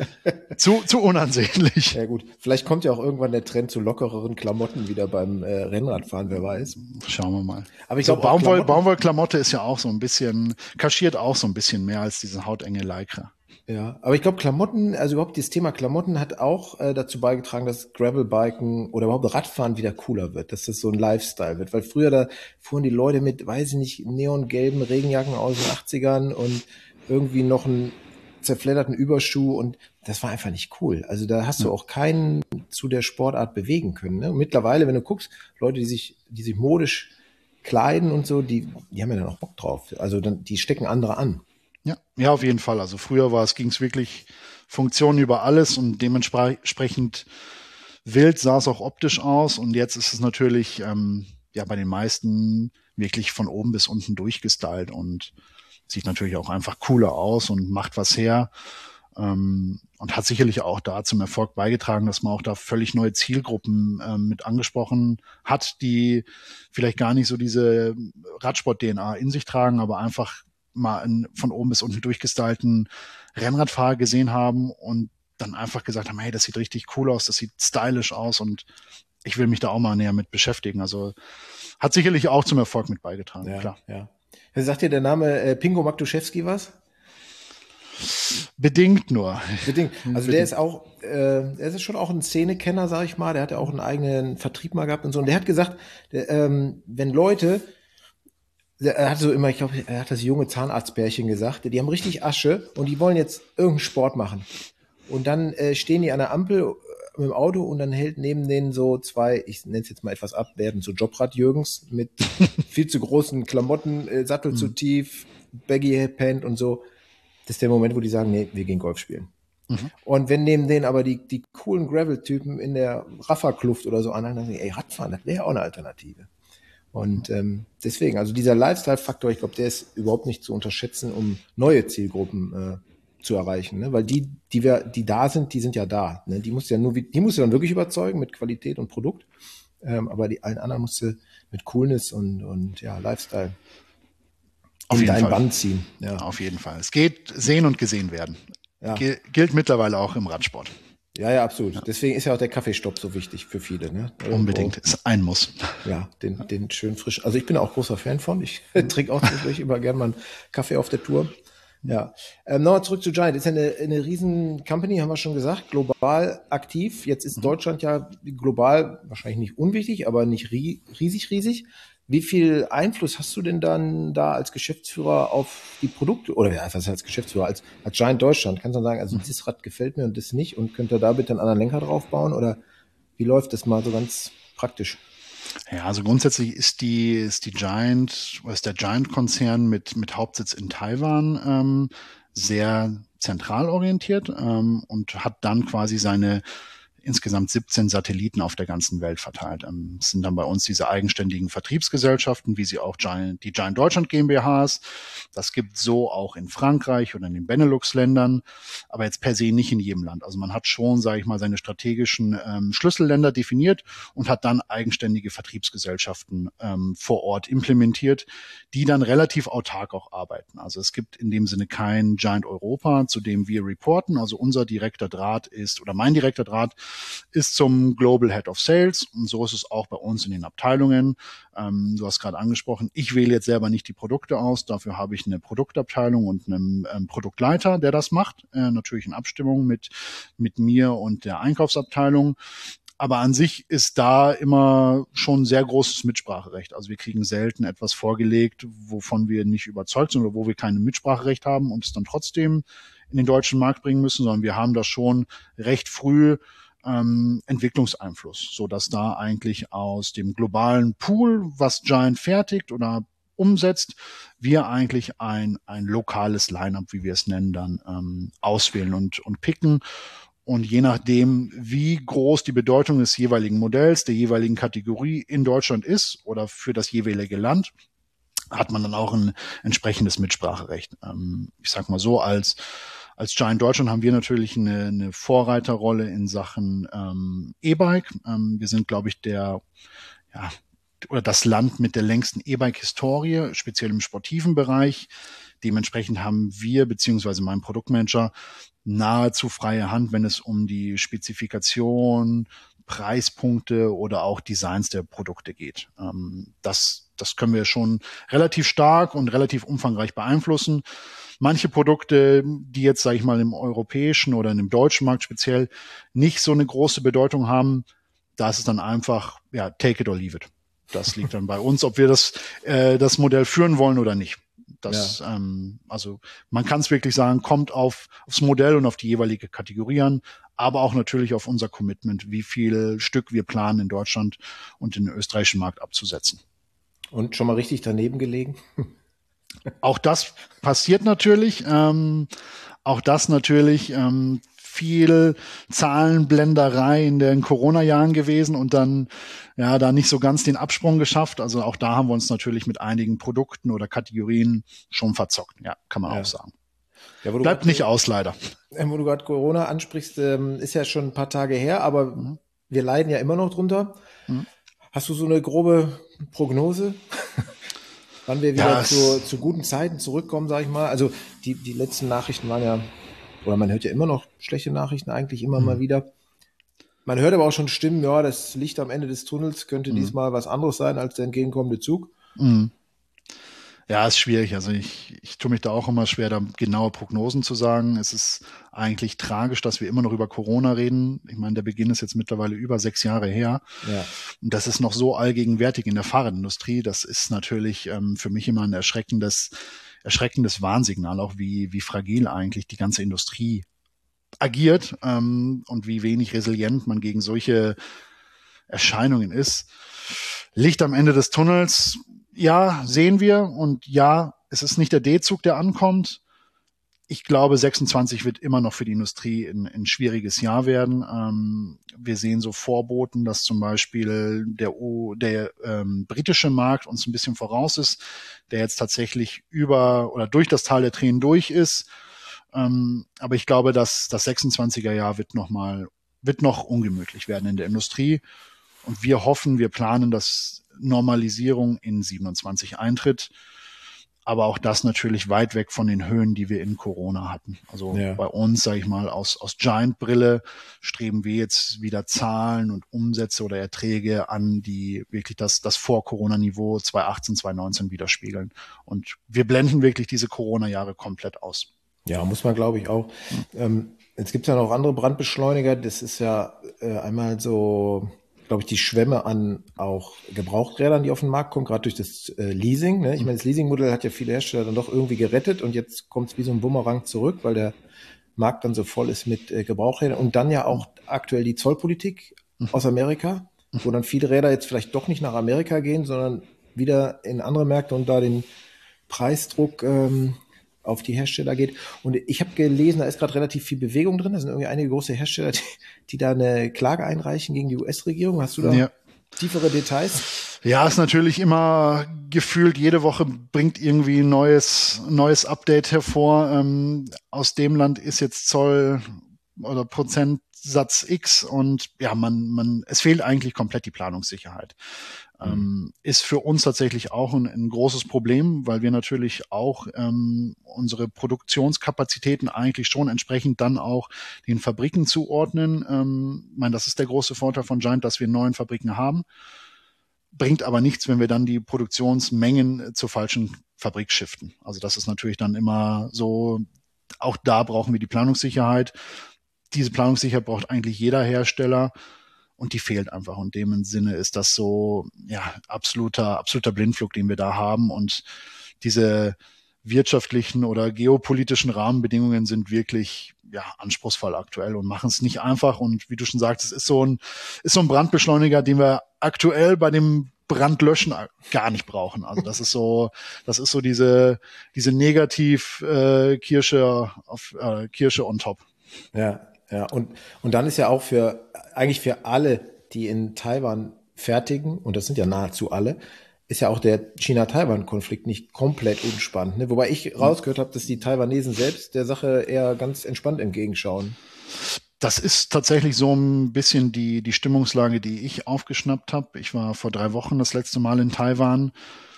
zu, zu unansehnlich. Ja gut, vielleicht kommt ja auch irgendwann der Trend zu lockereren Klamotten wieder beim äh, Rennradfahren, wer weiß. Schauen wir mal. Aber ich so, glaube, Baumwoll, Baumwollklamotte ist ja auch so ein bisschen, kaschiert auch so ein bisschen mehr als diese hautenge Lycra. Ja, aber ich glaube, Klamotten, also überhaupt das Thema Klamotten hat auch äh, dazu beigetragen, dass Gravelbiken oder überhaupt Radfahren wieder cooler wird, dass das so ein Lifestyle wird. Weil früher, da fuhren die Leute mit, weiß ich nicht, neongelben Regenjacken aus den achtzigern und irgendwie noch einen zerfledderten Überschuh und das war einfach nicht cool. Also da hast du auch keinen zu der Sportart bewegen können. Ne? Und mittlerweile, wenn du guckst, Leute, die sich, die sich modisch kleiden und so, die, die haben ja dann auch Bock drauf. Also dann, die stecken andere an. Ja, ja, auf jeden Fall. Also früher war es, ging es wirklich Funktionen über alles und dementsprechend wild sah es auch optisch aus. Und jetzt ist es natürlich ähm, ja bei den meisten wirklich von oben bis unten durchgestylt und sieht natürlich auch einfach cooler aus und macht was her. Ähm, und hat sicherlich auch da zum Erfolg beigetragen, dass man auch da völlig neue Zielgruppen ähm, mit angesprochen hat, die vielleicht gar nicht so diese Radsport-D N A in sich tragen, aber einfach mal einen von oben bis unten durchgestylten Rennradfahrer gesehen haben und dann einfach gesagt haben, hey, das sieht richtig cool aus, das sieht stylisch aus und ich will mich da auch mal näher mit beschäftigen. Also hat sicherlich auch zum Erfolg mit beigetragen, ja, klar. Ja. Sagt dir der Name äh, Pingo Magduszewski was? Bedingt nur. Bedingt. Also Bedingt. Der ist auch, äh, er ist schon auch ein Szenekenner, sag ich mal. Der hat ja auch einen eigenen Vertrieb mal gehabt und so. Und der hat gesagt, der, ähm, wenn Leute Er hat so immer, ich glaube, er hat das junge Zahnarztbärchen gesagt, die haben richtig Asche und die wollen jetzt irgendeinen Sport machen. Und dann äh, stehen die an der Ampel mit dem Auto und dann hält neben denen so zwei, ich nenne es jetzt mal etwas abwertend, so Jobrad-Jürgens mit viel zu großen Klamotten, äh, Sattel mhm. zu tief, Baggy-Pant und so. Das ist der Moment, wo die sagen, nee, wir gehen Golf spielen. Mhm. Und wenn neben denen aber die, die coolen Gravel-Typen in der Raffa-Kluft oder so anhalten, dann sagen, ey, Radfahren, das wäre auch eine Alternative. Und ähm, deswegen, also dieser Lifestyle-Faktor, ich glaube, der ist überhaupt nicht zu unterschätzen, um neue Zielgruppen äh, zu erreichen, ne? Weil die, die wir, die da sind, die sind ja da. Ne? Die musst du ja nur, die musst du dann wirklich überzeugen mit Qualität und Produkt. Ähm, aber die allen anderen musst du mit Coolness und, und ja, Lifestyle Auf in jeden deinen Fall. Bann ziehen. Ja. Auf jeden Fall. Es geht sehen und gesehen werden. Ja. Gil- gilt mittlerweile auch im Radsport. Ja, ja, absolut. Deswegen ist ja auch der Kaffeestopp so wichtig für viele. Ne? Unbedingt. Ist ein Muss. Ja, den, den schön frisch. Also ich bin auch großer Fan von. Ich trinke auch zwischendurch immer gerne mal einen Kaffee auf der Tour. Ja. Ähm, nochmal zurück zu Giant. Ist ja eine, eine riesen Company, haben wir schon gesagt, global aktiv. Jetzt ist Deutschland ja global wahrscheinlich nicht unwichtig, aber nicht rie riesig, riesig. Wie viel Einfluss hast du denn dann da als Geschäftsführer auf die Produkte? Oder ja, was heißt als Geschäftsführer? Als, als Giant Deutschland? Kannst du sagen, also das Rad gefällt mir und das nicht und könnt ihr da bitte einen anderen Lenker drauf bauen? Oder wie läuft das mal so ganz praktisch? Ja, also grundsätzlich ist die, ist die Giant, oder ist der Giant-Konzern mit, mit Hauptsitz in Taiwan ähm, sehr zentral orientiert ähm, und hat dann quasi seine insgesamt siebzehn Satelliten auf der ganzen Welt verteilt. Ähm, es sind dann bei uns diese eigenständigen Vertriebsgesellschaften, wie sie auch Giant, die Giant Deutschland GmbHs. Das gibt so auch in Frankreich oder in den Benelux-Ländern, aber jetzt per se nicht in jedem Land. Also man hat schon, sage ich mal, seine strategischen ähm, Schlüsselländer definiert und hat dann eigenständige Vertriebsgesellschaften ähm, vor Ort implementiert, die dann relativ autark auch arbeiten. Also es gibt in dem Sinne kein Giant Europa, zu dem wir reporten. Also unser direkter Draht ist, oder mein direkter Draht ist zum Global Head of Sales und so ist es auch bei uns in den Abteilungen. Ähm, du hast gerade angesprochen, ich wähle jetzt selber nicht die Produkte aus, dafür habe ich eine Produktabteilung und einen ähm, Produktleiter, der das macht, äh, natürlich in Abstimmung mit, mit mir und der Einkaufsabteilung. Aber an sich ist da immer schon sehr großes Mitspracherecht. Also wir kriegen selten etwas vorgelegt, wovon wir nicht überzeugt sind oder wo wir kein Mitspracherecht haben und es dann trotzdem in den deutschen Markt bringen müssen, sondern wir haben da schon recht früh ähm, Entwicklungseinfluss, so dass da eigentlich aus dem globalen Pool, was Giant fertigt oder umsetzt, wir eigentlich ein ein lokales Line-up, wie wir es nennen, dann ähm, auswählen und und picken. Und je nachdem, wie groß die Bedeutung des jeweiligen Modells, der jeweiligen Kategorie in Deutschland ist oder für das jeweilige Land, hat man dann auch ein entsprechendes Mitspracherecht. Ähm, ich sag mal so, als als Giant Deutschland haben wir natürlich eine, eine Vorreiterrolle in Sachen ähm, E-Bike. Ähm, wir sind, glaube ich, der ja oder das Land mit der längsten E-Bike-Historie, speziell im sportiven Bereich. Dementsprechend haben wir beziehungsweise mein Produktmanager nahezu freie Hand, wenn es um die Spezifikation, Preispunkte oder auch Designs der Produkte geht. Ähm, das, das können wir schon relativ stark und relativ umfangreich beeinflussen. Manche Produkte, die jetzt, sage ich mal, im europäischen oder im deutschen Markt speziell nicht so eine große Bedeutung haben, da ist es dann einfach, ja, take it or leave it. Das liegt dann bei uns, ob wir das, äh, das Modell führen wollen oder nicht. Das, ja. ähm, also man kann es wirklich sagen, kommt auf aufs Modell und auf die jeweilige Kategorie an, aber auch natürlich auf unser Commitment, wie viel Stück wir planen in Deutschland und in den österreichischen Markt abzusetzen. Und schon mal richtig daneben gelegen? Auch das passiert natürlich. Ähm, auch das natürlich ähm, viel Zahlenblenderei in den Corona-Jahren gewesen und dann ja da nicht so ganz den Absprung geschafft. Also auch da haben wir uns natürlich mit einigen Produkten oder Kategorien schon verzockt. Ja, kann man ja auch sagen. Ja, bleibt nicht aus, leider. Wo du gerade Corona ansprichst, ist ja schon ein paar Tage her, aber mhm. wir leiden ja immer noch drunter. Mhm. Hast du so eine grobe Prognose? Wann wir wieder ja, zu, zu guten Zeiten zurückkommen, sag ich mal. Also die, die letzten Nachrichten waren ja, oder man hört ja immer noch schlechte Nachrichten eigentlich immer mhm. mal wieder. Man hört aber auch schon Stimmen, ja, das Licht am Ende des Tunnels könnte mhm. diesmal was anderes sein als der entgegenkommende Zug. Mhm. Ja, ist schwierig. Also ich, ich tue mich da auch immer schwer, da genaue Prognosen zu sagen. Es ist eigentlich tragisch, dass wir immer noch über Corona reden. Ich meine, der Beginn ist jetzt mittlerweile über sechs Jahre her. Ja. Und das ist noch so allgegenwärtig in der Fahrradindustrie. Das ist natürlich ähm, für mich immer ein erschreckendes, erschreckendes Warnsignal, auch wie, wie fragil eigentlich die ganze Industrie agiert ähm, und wie wenig resilient man gegen solche Erscheinungen ist. Licht am Ende des Tunnels, ja, sehen wir und ja, es ist nicht der D-Zug, der ankommt. Ich glaube, sechsundzwanzig wird immer noch für die Industrie ein, ein schwieriges Jahr werden. Ähm, wir sehen so Vorboten, dass zum Beispiel der, o, der ähm, britische Markt uns ein bisschen voraus ist, der jetzt tatsächlich über oder durch das Tal der Tränen durch ist. Ähm, aber ich glaube, dass das sechsundzwanziger Jahr wird noch mal, wird noch ungemütlich werden in der Industrie. Und wir hoffen, wir planen, dass Normalisierung in siebenundzwanzig eintritt. Aber auch das natürlich weit weg von den Höhen, die wir in Corona hatten. Also ja. bei uns, sage ich mal, aus, aus Giant-Brille streben wir jetzt wieder Zahlen und Umsätze oder Erträge an, die wirklich das, das Vor-Corona-Niveau zwanzig achtzehn, zwanzig neunzehn widerspiegeln. Und wir blenden wirklich diese Corona-Jahre komplett aus. Ja, muss man, glaube ich, auch. Ähm, jetzt gibt es ja noch andere Brandbeschleuniger. Das ist ja äh, einmal so, glaube ich, die Schwemme an auch Gebrauchträdern, die auf den Markt kommen, gerade durch das äh, Leasing. Ne? Ich meine, das Leasingmodell hat ja viele Hersteller dann doch irgendwie gerettet und jetzt kommt es wie so ein Bumerang zurück, weil der Markt dann so voll ist mit äh, Gebrauchträdern. Und dann ja auch aktuell die Zollpolitik aus Amerika, wo dann viele Räder jetzt vielleicht doch nicht nach Amerika gehen, sondern wieder in andere Märkte und da den Preisdruck ähm, auf die Hersteller geht. Und ich habe gelesen, da ist gerade relativ viel Bewegung drin. Da sind irgendwie einige große Hersteller, die, die da eine Klage einreichen gegen die U S-Regierung. Hast du da ja. tiefere Details? Ja, ist natürlich immer gefühlt, jede Woche bringt irgendwie ein neues, neues Update hervor. Ähm, aus dem Land ist jetzt Zoll oder Prozentsatz X und ja, man, man, es fehlt eigentlich komplett die Planungssicherheit. Ähm, ist für uns tatsächlich auch ein, ein großes Problem, weil wir natürlich auch ähm, unsere Produktionskapazitäten eigentlich schon entsprechend dann auch den Fabriken zuordnen. Ähm, ich meine, das ist der große Vorteil von Giant, dass wir neun Fabriken haben. Bringt aber nichts, wenn wir dann die Produktionsmengen zur falschen Fabrik shiften. Also das ist natürlich dann immer so, auch da brauchen wir die Planungssicherheit. Diese Planungssicherheit braucht eigentlich jeder Hersteller. Und die fehlt einfach. Und in dem Sinne ist das so, ja, absoluter, absoluter Blindflug, den wir da haben. Und diese wirtschaftlichen oder geopolitischen Rahmenbedingungen sind wirklich, ja, anspruchsvoll aktuell und machen es nicht einfach. Und wie du schon sagst, es ist so ein, ist so ein Brandbeschleuniger, den wir aktuell bei dem Brandlöschen gar nicht brauchen. Also das ist so, das ist so diese, diese Negativ, äh, Kirsche auf, äh, Kirsche on top. Ja. Ja, und, und dann ist ja auch für, eigentlich für alle, die in Taiwan fertigen, und das sind ja nahezu alle, ist ja auch der China-Taiwan-Konflikt nicht komplett unspannend. Ne? Wobei ich rausgehört habe, dass die Taiwanesen selbst der Sache eher ganz entspannt entgegenschauen. Das ist tatsächlich so ein bisschen die, die Stimmungslage, die ich aufgeschnappt habe. Ich war vor drei Wochen das letzte Mal in Taiwan.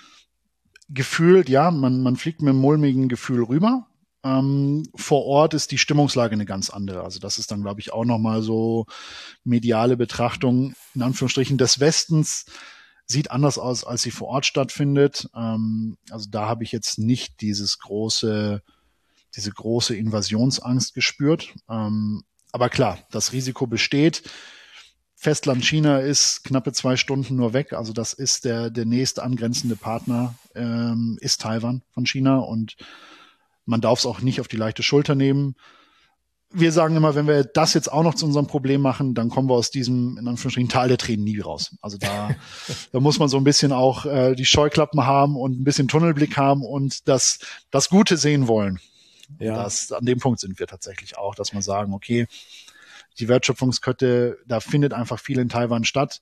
Gefühlt, ja, man, man fliegt mit einem mulmigen Gefühl rüber. Ähm, vor Ort ist die Stimmungslage eine ganz andere. Also das ist dann, glaube ich, auch nochmal so mediale Betrachtung, in Anführungsstrichen, des Westens sieht anders aus, als sie vor Ort stattfindet. Ähm, also da habe ich jetzt nicht dieses große, diese große Invasionsangst gespürt. Ähm, aber klar, das Risiko besteht. Festland China ist knappe zwei Stunden nur weg. Also das ist der, der nächste angrenzende Partner, ähm, ist Taiwan von China und man darf es auch nicht auf die leichte Schulter nehmen. Wir sagen immer, wenn wir das jetzt auch noch zu unserem Problem machen, dann kommen wir aus diesem, in Anführungsstrichen, Tal der Tränen nie raus. Also da, da muss man so ein bisschen auch äh, die Scheuklappen haben und ein bisschen Tunnelblick haben und das, das Gute sehen wollen. Ja. Das, an dem Punkt sind wir tatsächlich auch, dass man sagen, okay, die Wertschöpfungskette, da findet einfach viel in Taiwan statt.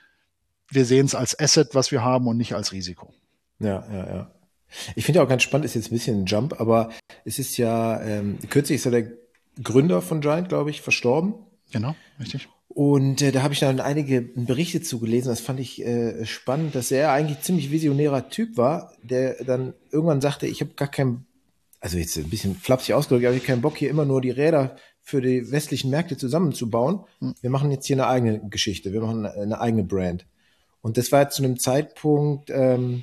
Wir sehen es als Asset, was wir haben und nicht als Risiko. Ja, ja, ja. Ich finde ja auch ganz spannend, ist jetzt ein bisschen ein Jump, aber es ist ja, ähm, kürzlich ist ja der Gründer von Giant, glaube ich, verstorben. Genau, richtig. Und äh, da habe ich dann einige Berichte zugelesen, das fand ich äh, spannend, dass er eigentlich ziemlich visionärer Typ war, der dann irgendwann sagte, ich habe gar keinen, also jetzt ein bisschen flapsig ausgedrückt, aber ich habe keinen Bock, hier immer nur die Räder für die westlichen Märkte zusammenzubauen. Hm. Wir machen jetzt hier eine eigene Geschichte, wir machen eine eigene Brand. Und das war jetzt zu einem Zeitpunkt, ähm,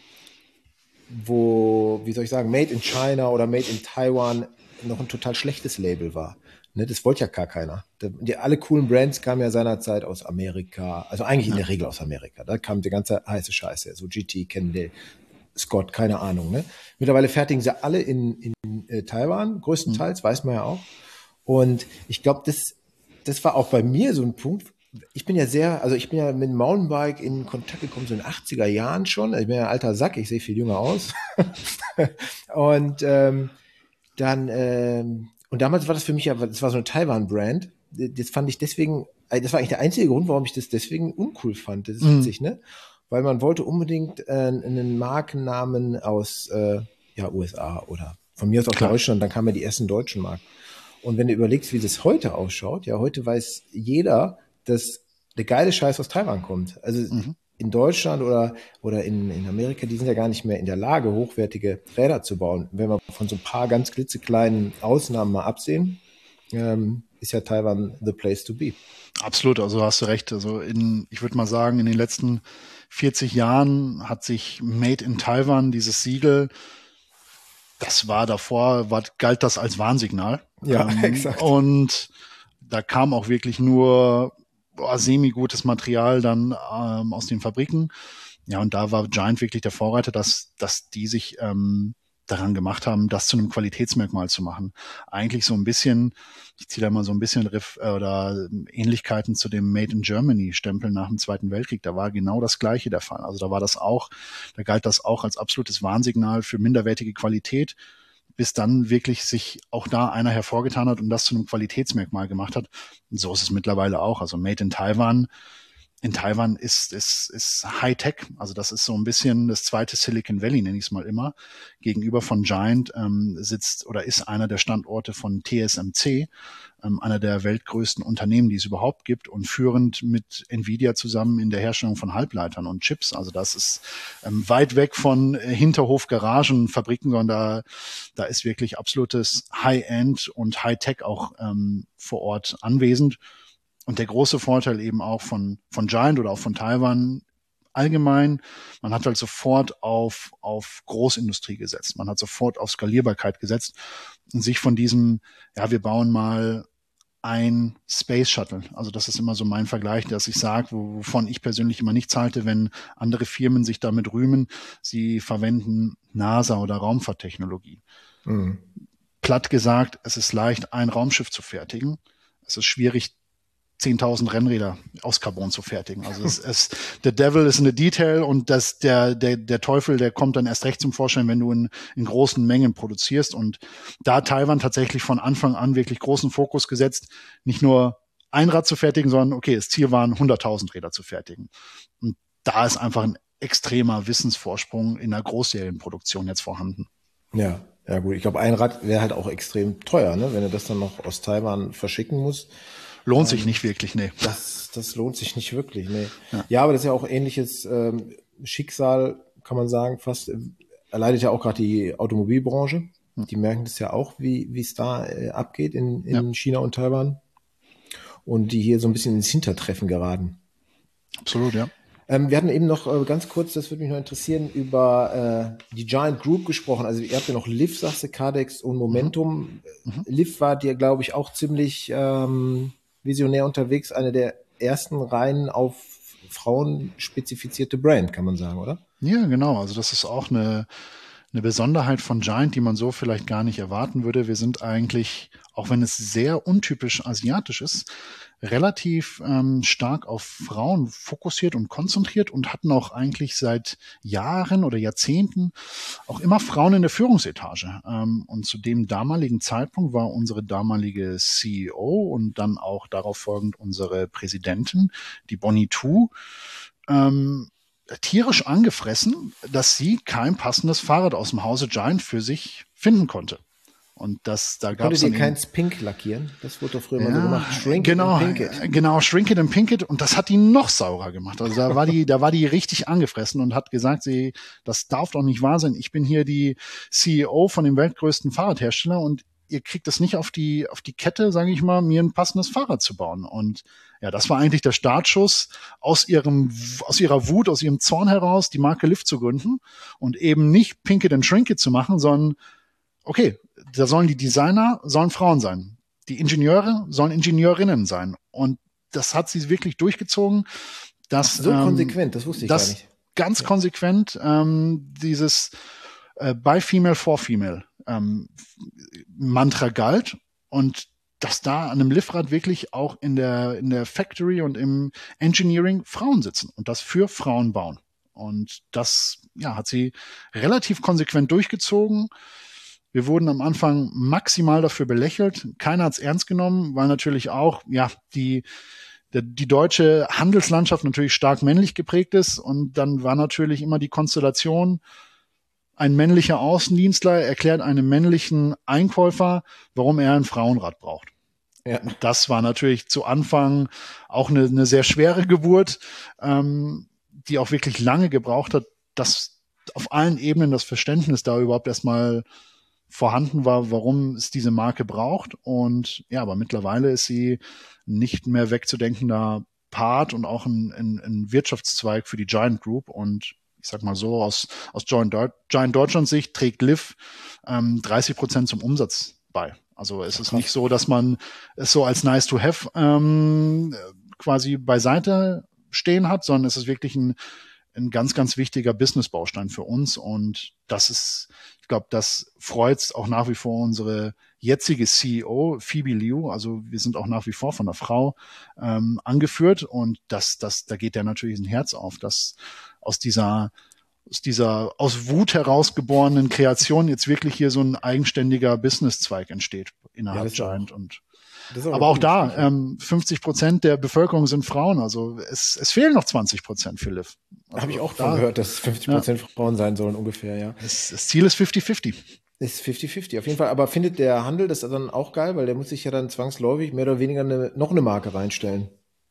wo, wie soll ich sagen, Made in China oder Made in Taiwan noch ein total schlechtes Label war. Ne, das wollte ja gar keiner. Die, alle coolen Brands kamen ja seinerzeit aus Amerika, also eigentlich ja. in der Regel aus Amerika. Da kam die ganze heiße Scheiße, so G T, Cannondale, Scott, keine Ahnung. Ne? Mittlerweile fertigen sie alle in, in äh, Taiwan, größtenteils, mhm. weiß man ja auch. Und ich glaube, das, das war auch bei mir so ein Punkt. Ich bin ja sehr, also ich bin ja mit dem Mountainbike in Kontakt gekommen, so in den achtziger Jahren schon. Ich bin ja ein alter Sack, ich sehe viel jünger aus. und ähm, dann, ähm, und damals war das für mich ja, das war so eine Taiwan-Brand. Das fand ich deswegen, das war eigentlich der einzige Grund, warum ich das deswegen uncool fand. Das ist Mhm. witzig, ne? Weil man wollte unbedingt äh, einen Markennamen aus äh, ja, U S A oder Von mir aus auch Klar. Deutschland, dann kamen ja die ersten deutschen Marken. Und wenn du überlegst, wie das heute ausschaut, ja, heute weiß jeder, dass der geile Scheiß aus Taiwan kommt. Also Mhm. in Deutschland oder, oder in, in Amerika, die sind ja gar nicht mehr in der Lage, hochwertige Räder zu bauen. Wenn wir von so ein paar ganz klitzekleinen Ausnahmen mal absehen, ähm, ist ja Taiwan the place to be. Absolut, also hast du recht. Also in, ich würde mal sagen, in den letzten vierzig Jahren hat sich Made in Taiwan, dieses Siegel, das war davor, war, galt das als Warnsignal. Ja, ähm, exakt. Und da kam auch wirklich nur boah, semi-gutes Material dann ähm, aus den Fabriken. Ja, und da war Giant wirklich der Vorreiter, dass, dass die sich ähm, daran gemacht haben, das zu einem Qualitätsmerkmal zu machen. Eigentlich so ein bisschen, ich ziehe da mal so ein bisschen Riff, äh, oder Ähnlichkeiten zu dem Made in Germany Stempel nach dem Zweiten Weltkrieg. Da war genau das Gleiche der Fall. Also da war das auch, da galt das auch als absolutes Warnsignal für minderwertige Qualität, bis dann wirklich sich auch da einer hervorgetan hat und das zu einem Qualitätsmerkmal gemacht hat. Und so ist es mittlerweile auch. Also Made in Taiwan. In Taiwan ist, ist, ist Hightech, also das ist so ein bisschen das zweite Silicon Valley, nenne ich es mal immer. Gegenüber von Giant ähm, sitzt oder ist einer der Standorte von T S M C, ähm, einer der weltgrößten Unternehmen, die es überhaupt gibt und führend mit Nvidia zusammen in der Herstellung von Halbleitern und Chips. Also das ist ähm, weit weg von äh, Hinterhof-Garagen-Fabriken, sondern da, da ist wirklich absolutes High-End und Hightech auch ähm, vor Ort anwesend. Und der große Vorteil eben auch von, von Giant oder auch von Taiwan allgemein, man hat halt sofort auf, auf Großindustrie gesetzt. Man hat sofort auf Skalierbarkeit gesetzt und sich von diesem, ja, wir bauen mal ein Space Shuttle. Also das ist immer so mein Vergleich, dass ich sage, wovon ich persönlich immer nichts halte, wenn andere Firmen sich damit rühmen, sie verwenden NASA oder Raumfahrttechnologie. Mhm. Platt gesagt, es ist leicht, ein Raumschiff zu fertigen. Es ist schwierig, zehntausend Rennräder aus Carbon zu fertigen. Also es, es, der Devil ist in the detail und das, der, der, der Teufel, der kommt dann erst recht zum Vorschein, wenn du in, in großen Mengen produzierst. Und da hat Taiwan tatsächlich von Anfang an wirklich großen Fokus gesetzt, nicht nur ein Rad zu fertigen, sondern okay, das Ziel waren hunderttausend Räder zu fertigen. Und da ist einfach ein extremer Wissensvorsprung in der Großserienproduktion jetzt vorhanden. Ja, ja gut. Ich glaube, ein Rad wäre halt auch extrem teuer, ne? Wenn du das dann noch aus Taiwan verschicken musst. Lohnt sich nicht wirklich, nee. Das, das lohnt sich nicht wirklich, nee. Ja, ja, aber das ist ja auch ähnliches ähm, Schicksal, kann man sagen, fast äh, erleidet ja auch gerade die Automobilbranche. Hm. Die merken das ja auch, wie wie es da äh, abgeht in, in ja. China und Taiwan. Und die hier so ein bisschen ins Hintertreffen geraten. Absolut, ja. Ähm, wir hatten eben noch äh, ganz kurz, das würde mich noch interessieren, über äh, die Giant Group gesprochen. Also ihr habt ja noch Liv, sagst du, Kardex und Momentum. Mhm. Liv war dir, glaube ich, auch ziemlich ähm, visionär unterwegs, eine der ersten rein auf Frauen spezifizierte Brand, kann man sagen, oder? Ja, genau. Also das ist auch eine, eine Besonderheit von Giant, die man so vielleicht gar nicht erwarten würde. Wir sind eigentlich, auch wenn es sehr untypisch asiatisch ist, relativ ähm, stark auf Frauen fokussiert und konzentriert und hatten auch eigentlich seit Jahren oder Jahrzehnten auch immer Frauen in der Führungsetage. Ähm, und zu dem damaligen Zeitpunkt war unsere damalige C E O und dann auch darauf folgend unsere Präsidentin, die Bonnie Tu, ähm, tierisch angefressen, dass sie kein passendes Fahrrad aus dem Hause Giant für sich finden konnte. Und das, da gab es Konntet ihr keins Pink lackieren? Das wurde doch früher ja, mal so gemacht. Shrink genau, it and Pink it. Genau, Shrink it and Pink it. Und das hat die noch saurer gemacht. Also da war die, da war die richtig angefressen und hat gesagt, sie, das darf doch nicht wahr sein. Ich bin hier die C E O von dem weltgrößten Fahrradhersteller und ihr kriegt es nicht auf die, auf die Kette, sage ich mal, mir ein passendes Fahrrad zu bauen. Und ja, das war eigentlich der Startschuss aus ihrem, aus ihrer Wut, aus ihrem Zorn heraus, die Marke Liv zu gründen und eben nicht Pink it and Shrink it zu machen, sondern okay, da sollen die Designer, sollen Frauen sein. Die Ingenieure sollen Ingenieurinnen sein. Und das hat sie wirklich durchgezogen. Dass, so ähm, konsequent, das wusste ich gar nicht. Ganz ja. konsequent ähm, dieses äh, by Female for Female ähm, Mantra galt. Und dass da an einem Livrad wirklich auch in der, in der Factory und im Engineering Frauen sitzen und das für Frauen bauen. Und das ja, hat sie relativ konsequent durchgezogen. Wir wurden am Anfang maximal dafür belächelt. Keiner hat es ernst genommen, weil natürlich auch ja die, die die deutsche Handelslandschaft natürlich stark männlich geprägt ist. Und dann war natürlich immer die Konstellation, ein männlicher Außendienstler erklärt einem männlichen Einkäufer, warum er ein Frauenrad braucht. Ja. Das war natürlich zu Anfang auch eine, eine sehr schwere Geburt, ähm, die auch wirklich lange gebraucht hat, dass auf allen Ebenen das Verständnis da überhaupt erstmal vorhanden war, warum es diese Marke braucht. Und ja, aber mittlerweile ist sie nicht mehr wegzudenkender Part und auch ein, ein, ein Wirtschaftszweig für die Giant Group. Und ich sag mal so, aus, aus Giant, Giant Deutschland Sicht trägt Liv ähm, dreißig Prozent zum Umsatz bei. Also es ist nicht so, dass man es so als nice to have ähm, quasi beiseite stehen hat, sondern es ist wirklich ein, ein ganz, ganz wichtiger Business-Baustein für uns. Und das ist, ich glaube, das freut auch nach wie vor unsere jetzige C E O, Phoebe Liu. Also wir sind auch nach wie vor von einer Frau ähm, angeführt. Und das, das, da geht ja natürlich ein Herz auf, dass aus dieser aus dieser aus Wut herausgeborenen Kreation jetzt wirklich hier so ein eigenständiger Businesszweig entsteht innerhalb ja, Giant. Auch, und auch aber auch da, ähm, fünfzig Prozent der Bevölkerung sind Frauen. Also es, es fehlen noch zwanzig Prozent für Liv. Also habe ich auch da, gehört, dass fünfzig Prozent ja. Frauen sein sollen ungefähr, ja. Das, das Ziel ist fifty fifty. Ist fifty fifty, auf jeden Fall. Aber findet der Handel das dann auch geil? Weil der muss sich ja dann zwangsläufig mehr oder weniger eine, noch eine Marke reinstellen.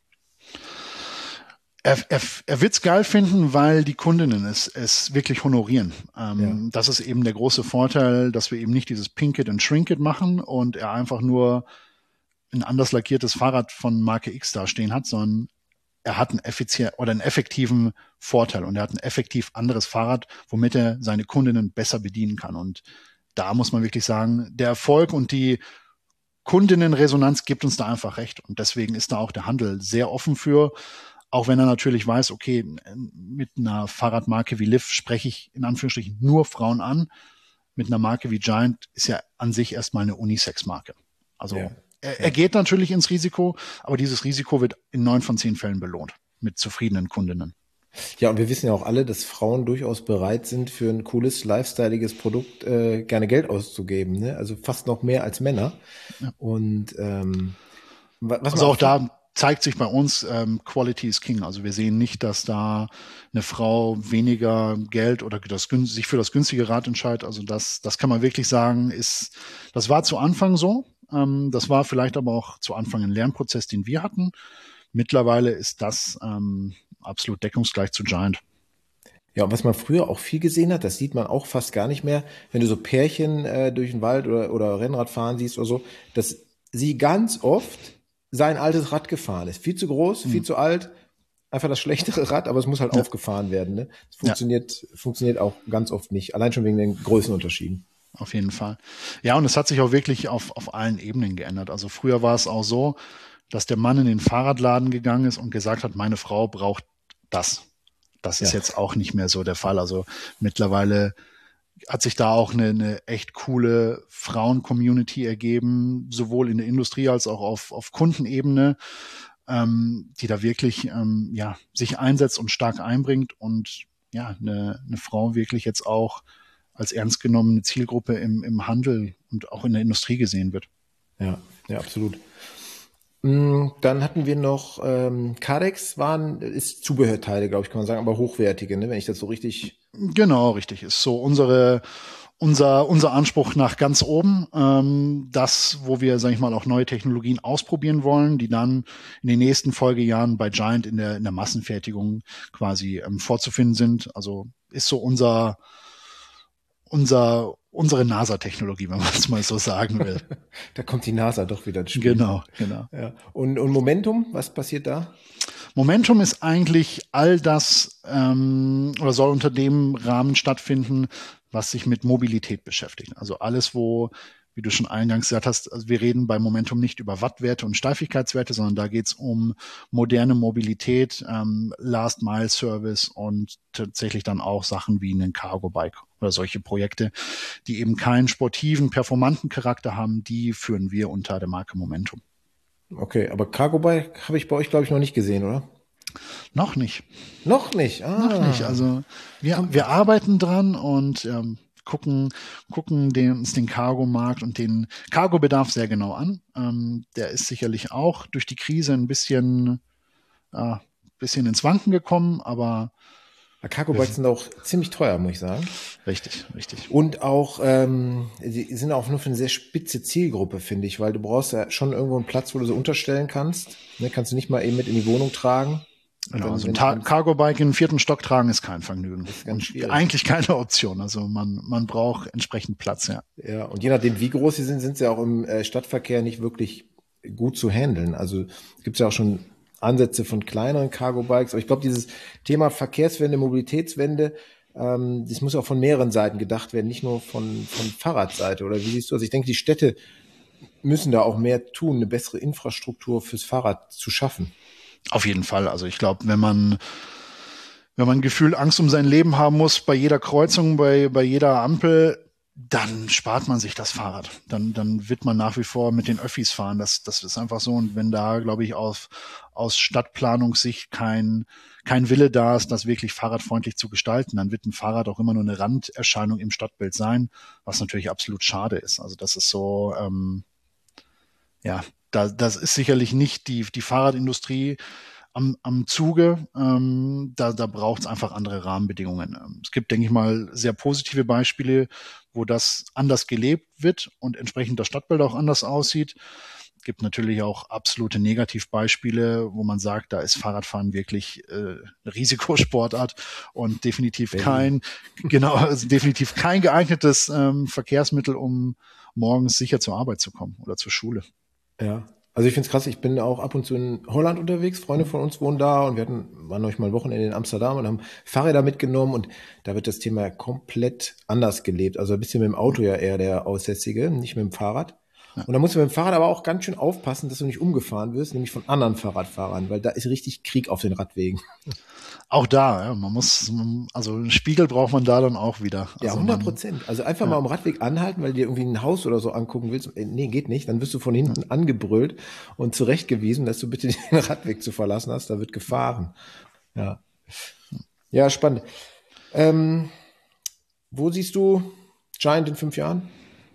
Er, er, er wird's geil finden, weil die Kundinnen es, es wirklich honorieren. Ähm, ja. Das ist eben der große Vorteil, dass wir eben nicht dieses Pink It and Shrink It machen und er einfach nur ein anders lackiertes Fahrrad von Marke X da stehen hat, sondern er hat einen effizient oder einen effektiven Vorteil und er hat ein effektiv anderes Fahrrad, womit er seine Kundinnen besser bedienen kann. Und da muss man wirklich sagen, der Erfolg und die Kundinnenresonanz gibt uns da einfach recht. Und deswegen ist da auch der Handel sehr offen für. Auch wenn er natürlich weiß, okay, mit einer Fahrradmarke wie Liv spreche ich in Anführungsstrichen nur Frauen an. Mit einer Marke wie Giant ist ja an sich erstmal eine Unisex-Marke. Also ja, er, er geht natürlich ins Risiko, aber dieses Risiko wird in neun von zehn Fällen belohnt mit zufriedenen Kundinnen. Ja, und wir wissen ja auch alle, dass Frauen durchaus bereit sind, für ein cooles, lifestyleiges Produkt äh, gerne Geld auszugeben. Ne? Also fast noch mehr als Männer. Ja. Und ähm, was also auch da zeigt sich bei uns, ähm, Quality is King. Also wir sehen nicht, dass da eine Frau weniger Geld oder das, sich für das günstige Rad entscheidet. Also das, das kann man wirklich sagen, ist, das war zu Anfang so. Ähm, das war vielleicht aber auch zu Anfang ein Lernprozess, den wir hatten. Mittlerweile ist das ähm, absolut deckungsgleich zu Giant. Ja, und was man früher auch viel gesehen hat, das sieht man auch fast gar nicht mehr, wenn du so Pärchen äh, durch den Wald oder, oder Rennrad fahren siehst oder so, dass sie ganz oft sein altes Rad gefahren ist. Viel zu groß, viel mhm. zu alt, einfach das schlechtere Rad, aber es muss halt ja. aufgefahren werden. Ne? Das funktioniert, ja. funktioniert auch ganz oft nicht, allein schon wegen den Größenunterschieden. Auf jeden Fall. Ja, und es hat sich auch wirklich auf, auf allen Ebenen geändert. Also früher war es auch so, dass der Mann in den Fahrradladen gegangen ist und gesagt hat, meine Frau braucht das. Das ist ja. jetzt auch nicht mehr so der Fall. Also mittlerweile hat sich da auch eine, eine echt coole Frauen-Community ergeben, sowohl in der Industrie als auch auf, auf Kundenebene, ähm, die da wirklich ähm, ja, sich einsetzt und stark einbringt und ja, eine, eine Frau wirklich jetzt auch als ernst genommene Zielgruppe im, im Handel und auch in der Industrie gesehen wird. Ja, ja, absolut. Dann hatten wir noch ähm, Carex, waren, ist Zubehörteile, glaube ich, kann man sagen, aber hochwertige, ne, wenn ich das so richtig... Genau, richtig. Ist so unsere, unser, unser Anspruch nach ganz oben. Ähm, das, wo wir, sage ich mal, auch neue Technologien ausprobieren wollen, die dann in den nächsten Folgejahren bei Giant in der, in der Massenfertigung quasi ähm, vorzufinden sind. Also ist so unser, unser, unsere NASA-Technologie, wenn man es mal so sagen will. Da kommt die NASA doch wieder ins Spiel. Genau, genau. Ja. Und, und Momentum, was passiert da? Momentum ist eigentlich all das ähm, oder soll unter dem Rahmen stattfinden, was sich mit Mobilität beschäftigt. Also alles, wo, wie du schon eingangs gesagt hast, also wir reden bei Momentum nicht über Wattwerte und Steifigkeitswerte, sondern da geht es um moderne Mobilität, ähm, Last-Mile-Service und tatsächlich dann auch Sachen wie einen Cargo-Bike oder solche Projekte, die eben keinen sportiven, performanten Charakter haben, die führen wir unter der Marke Momentum. Okay, aber Cargo Bike habe ich bei euch, glaube ich, noch nicht gesehen, oder? Noch nicht. Noch nicht? Ah. Noch nicht. Also wir, wir arbeiten dran und ähm, gucken, gucken den, uns den Cargo-Markt und den Cargo-Bedarf sehr genau an. Ähm, der ist sicherlich auch durch die Krise ein bisschen, äh, bisschen ins Wanken gekommen, aber Cargo-Bikes sind auch ziemlich teuer, muss ich sagen. Richtig, richtig. Und auch, ähm, sie sind auch nur für eine sehr spitze Zielgruppe, finde ich, weil du brauchst ja schon irgendwo einen Platz, wo du so unterstellen kannst. Ne, kannst du nicht mal eben mit in die Wohnung tragen. Genau, dann, also ein wenn, Cargo-Bike in den vierten Stock tragen ist kein Vergnügen. ist ganz und schwierig. Eigentlich keine Option. Also man, man braucht entsprechend Platz, ja. Ja, und je nachdem, wie groß sie sind, sind sie auch im äh, Stadtverkehr nicht wirklich gut zu handeln. Also gibt es ja auch schon Ansätze von kleineren Cargo-Bikes. Aber ich glaube, dieses Thema Verkehrswende, Mobilitätswende, ähm, das muss auch von mehreren Seiten gedacht werden, nicht nur von, von Fahrradseite. Oder wie siehst du das? Ich denke, die Städte müssen da auch mehr tun, eine bessere Infrastruktur fürs Fahrrad zu schaffen. Auf jeden Fall. Also ich glaube, wenn man wenn man Gefühl Angst um sein Leben haben muss bei jeder Kreuzung, bei bei jeder Ampel, dann spart man sich das Fahrrad. Dann, dann wird man nach wie vor mit den Öffis fahren. Das, das ist einfach so. Und wenn da, glaube ich, aus, aus Stadtplanungssicht kein, kein Wille da ist, das wirklich fahrradfreundlich zu gestalten, dann wird ein Fahrrad auch immer nur eine Randerscheinung im Stadtbild sein, was natürlich absolut schade ist. Also das ist so, ähm, ja, da, das ist sicherlich nicht die, die Fahrradindustrie am, am Zuge. Ähm, da da braucht es einfach andere Rahmenbedingungen. Es gibt, denke ich mal, sehr positive Beispiele, wo das anders gelebt wird und entsprechend das Stadtbild auch anders aussieht. Es gibt natürlich auch absolute Negativbeispiele, wo man sagt, da ist Fahrradfahren wirklich äh, eine Risikosportart und definitiv Berlin. kein, genau, also definitiv kein geeignetes ähm, Verkehrsmittel, um morgens sicher zur Arbeit zu kommen oder zur Schule. Ja, also ich finde es krass, ich bin auch ab und zu in Holland unterwegs, Freunde von uns wohnen da und wir hatten, waren euch mal ein Wochenende in Amsterdam und haben Fahrräder mitgenommen und da wird das Thema komplett anders gelebt. Also ein bisschen mit dem Auto ja eher der Aussätzige, nicht mit dem Fahrrad. Ja. Und da musst du mit dem Fahrrad aber auch ganz schön aufpassen, dass du nicht umgefahren wirst, nämlich von anderen Fahrradfahrern, weil da ist richtig Krieg auf den Radwegen. Auch da, ja, man muss, also einen Spiegel braucht man da dann auch wieder. Also Ja, hundert Prozent. Also einfach ja. mal am Radweg anhalten, weil du dir irgendwie ein Haus oder so angucken willst. Nee, geht nicht. Dann wirst du von hinten ja. angebrüllt und zurechtgewiesen, dass du bitte den Radweg zu verlassen hast. Da wird gefahren. Ja, ja, spannend. Ähm, wo siehst du Giant in fünf Jahren?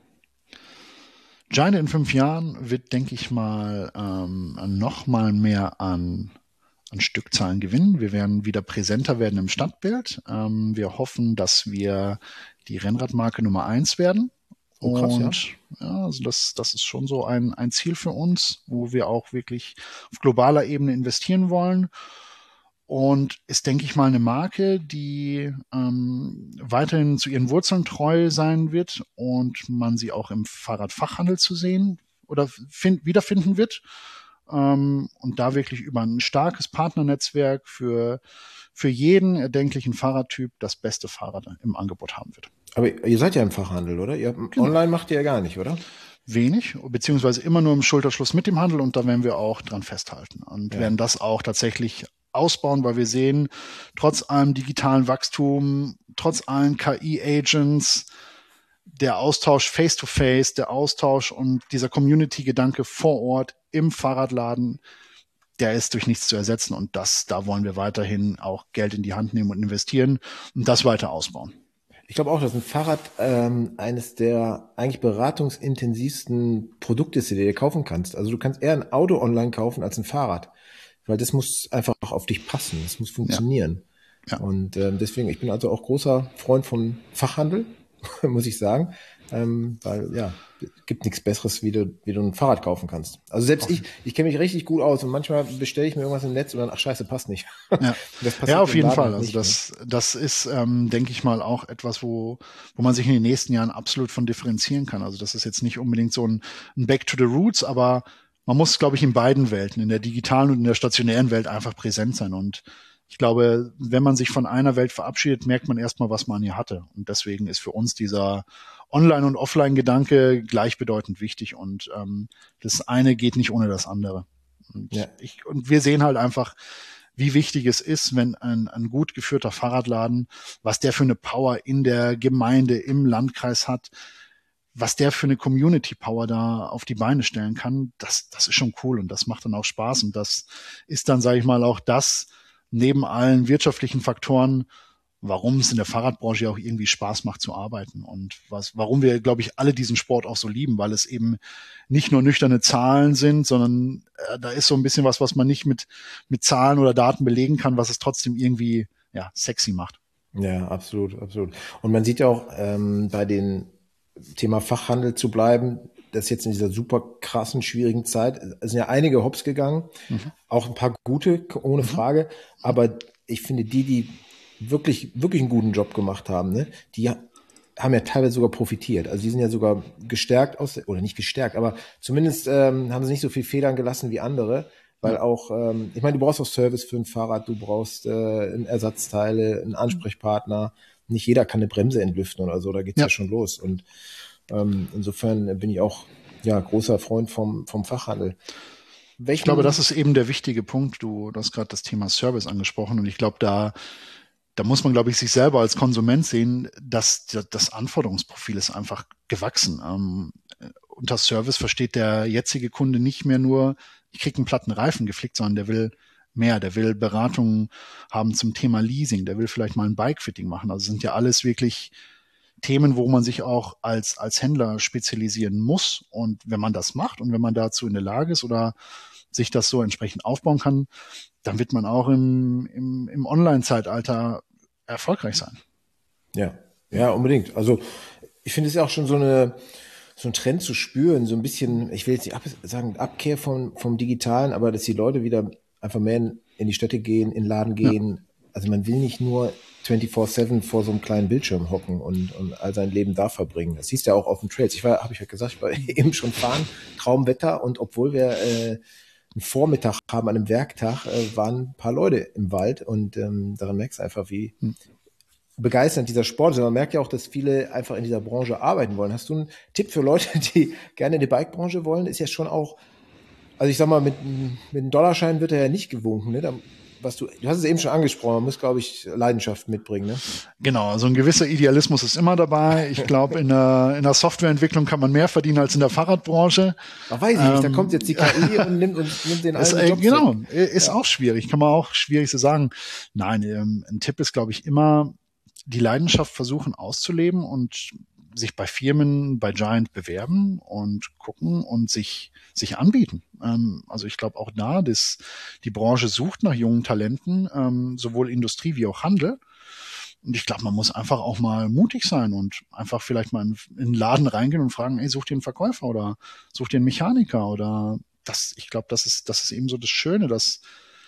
Giant in fünf Jahren wird, denke ich mal, ähm, noch mal mehr an an Stückzahlen gewinnen. Wir werden wieder präsenter werden im Stadtbild. Ähm, wir hoffen, dass wir die Rennradmarke Nummer eins werden. Oh, krass, und ja, ja also das, das ist schon so ein, ein Ziel für uns, wo wir auch wirklich auf globaler Ebene investieren wollen. Und ist, denke ich mal, eine Marke, die ähm, weiterhin zu ihren Wurzeln treu sein wird und man sie auch im Fahrradfachhandel zu sehen oder find, wiederfinden wird. Um, und da wirklich über ein starkes Partnernetzwerk für, für jeden erdenklichen Fahrradtyp das beste Fahrrad im Angebot haben wird. Aber ihr seid ja im Fachhandel, oder? Ihr, genau. Online macht ihr ja gar nicht, oder? Wenig, beziehungsweise immer nur im Schulterschluss mit dem Handel und da werden wir auch dran festhalten und ja. werden das auch tatsächlich ausbauen, weil wir sehen, trotz allem digitalen Wachstum, trotz allen K I-Agents, der Austausch face-to-face, der Austausch und dieser Community-Gedanke vor Ort im Fahrradladen, der ist durch nichts zu ersetzen. Und das, da wollen wir weiterhin auch Geld in die Hand nehmen und investieren und das weiter ausbauen. Ich glaube auch, dass ein Fahrrad ähm, eines der eigentlich beratungsintensivsten Produkte ist, die du dir kaufen kannst. Also du kannst eher ein Auto online kaufen als ein Fahrrad, weil das muss einfach auch auf dich passen, das muss funktionieren. Ja. Ja. Und ähm, deswegen, ich bin also auch großer Freund von Fachhandel, muss ich sagen, ähm, weil ja, gibt nichts Besseres, wie du, wie du ein Fahrrad kaufen kannst. Also selbst ich, ich kenne mich richtig gut aus und manchmal bestelle ich mir irgendwas im Netz und dann, ach scheiße, passt nicht. Ja, ja auf jeden Fall. Also das, das ist, ähm, denke ich mal, auch etwas, wo, wo man sich in den nächsten Jahren absolut von differenzieren kann. Also das ist jetzt nicht unbedingt so ein, ein Back to the Roots, aber man muss, glaube ich, in beiden Welten, in der digitalen und in der stationären Welt einfach präsent sein. Und ich glaube, wenn man sich von einer Welt verabschiedet, merkt man erstmal, was man hier hatte. Und deswegen ist für uns dieser Online- und Offline-Gedanke gleichbedeutend wichtig. Und ähm, das eine geht nicht ohne das andere. Und, ja. ich, und wir sehen halt einfach, wie wichtig es ist, wenn ein, ein gut geführter Fahrradladen, was der für eine Power in der Gemeinde, im Landkreis hat, was der für eine Community-Power da auf die Beine stellen kann, das, das ist schon cool und das macht dann auch Spaß. Und das ist dann, sage ich mal, auch das, neben allen wirtschaftlichen Faktoren, warum es in der Fahrradbranche ja auch irgendwie Spaß macht zu arbeiten und was, warum wir, glaube ich, alle diesen Sport auch so lieben, weil es eben nicht nur nüchterne Zahlen sind, sondern äh, da ist so ein bisschen was, was man nicht mit, mit Zahlen oder Daten belegen kann, was es trotzdem irgendwie ja, sexy macht. Ja, absolut, absolut. Und man sieht ja auch ähm, bei dem Thema Fachhandel zu bleiben, dass jetzt in dieser super krassen, schwierigen Zeit, es sind ja einige Hops gegangen, Mhm. auch ein paar gute, ohne Mhm. Frage, aber ich finde, die, die wirklich, wirklich einen guten Job gemacht haben, ne, die haben ja teilweise sogar profitiert. Also die sind ja sogar gestärkt aus, oder nicht gestärkt, aber zumindest ähm, haben sie nicht so viel Federn gelassen wie andere, weil Ja. auch, ähm, ich meine, du brauchst auch Service für ein Fahrrad, du brauchst äh, Ersatzteile, einen Ansprechpartner. Nicht jeder kann eine Bremse entlüften oder so, da geht's ja, Ja. schon los. Und ähm, insofern bin ich auch ja großer Freund vom, vom Fachhandel. Ich glaube, das Welchen, ist eben der wichtige Punkt. Du, du hast gerade das Thema Service angesprochen und ich glaube, da, da muss man, glaube ich, sich selber als Konsument sehen, dass das Anforderungsprofil ist einfach gewachsen. Ähm, unter Service versteht der jetzige Kunde nicht mehr nur, ich kriege einen platten Reifen geflickt, sondern der will mehr, der will Beratungen haben zum Thema Leasing, der will vielleicht mal ein Bike-Fitting machen. Also sind ja alles wirklich Themen, wo man sich auch als, als Händler spezialisieren muss. Und wenn man das macht und wenn man dazu in der Lage ist oder sich das so entsprechend aufbauen kann, dann wird man auch im, im, im Online-Zeitalter erfolgreich sein. ja, ja, unbedingt. Also ich finde es ja auch schon so eine, so ein Trend zu spüren, so ein bisschen, ich will jetzt nicht ab, sagen, Abkehr vom, vom Digitalen, aber dass die Leute wieder einfach mehr in, in die Städte gehen, in den Laden Ja. gehen. Also man will nicht nur vierundzwanzig sieben vor so einem kleinen Bildschirm hocken und, und all sein Leben da verbringen. Das siehst du ja auch auf den Trails. Ich war, habe ich ja gesagt, ich war eben schon fahren, Traumwetter, und obwohl wir äh, einen Vormittag haben an einem Werktag, äh, waren ein paar Leute im Wald, und ähm, daran merkst du einfach, wie Hm. begeisternd dieser Sport ist. Man merkt ja auch, dass viele einfach in dieser Branche arbeiten wollen. Hast du einen Tipp für Leute, die gerne in die Bike-Branche wollen? Ist ja schon auch, also ich sag mal, mit, mit einem Dollarschein wird er ja nicht gewunken. Ne? Da, was du, du hast es eben schon angesprochen, man muss, glaube ich, Leidenschaft mitbringen. Ne? Genau, also ein gewisser Idealismus ist immer dabei. Ich glaube, in der, in der Softwareentwicklung kann man mehr verdienen als in der Fahrradbranche. Ach, weiß ich nicht, da Ähm, kommt jetzt die K I und nimmt, und nimmt den ist, allen äh, Jobs genau, weg. ist Ja. auch schwierig, kann man auch schwierig zu sagen. Nein, ähm, ein Tipp ist, glaube ich, immer die Leidenschaft versuchen auszuleben und sich bei Firmen, bei Giant bewerben und gucken und sich, sich anbieten. Ähm, also ich glaube auch da, dass die Branche sucht nach jungen Talenten, ähm, sowohl Industrie wie auch Handel. Und ich glaube, man muss einfach auch mal mutig sein und einfach vielleicht mal in, in einen Laden reingehen und fragen, ey, such dir einen Verkäufer oder such dir einen Mechaniker oder das, ich glaube, das ist, das ist eben so das Schöne, dass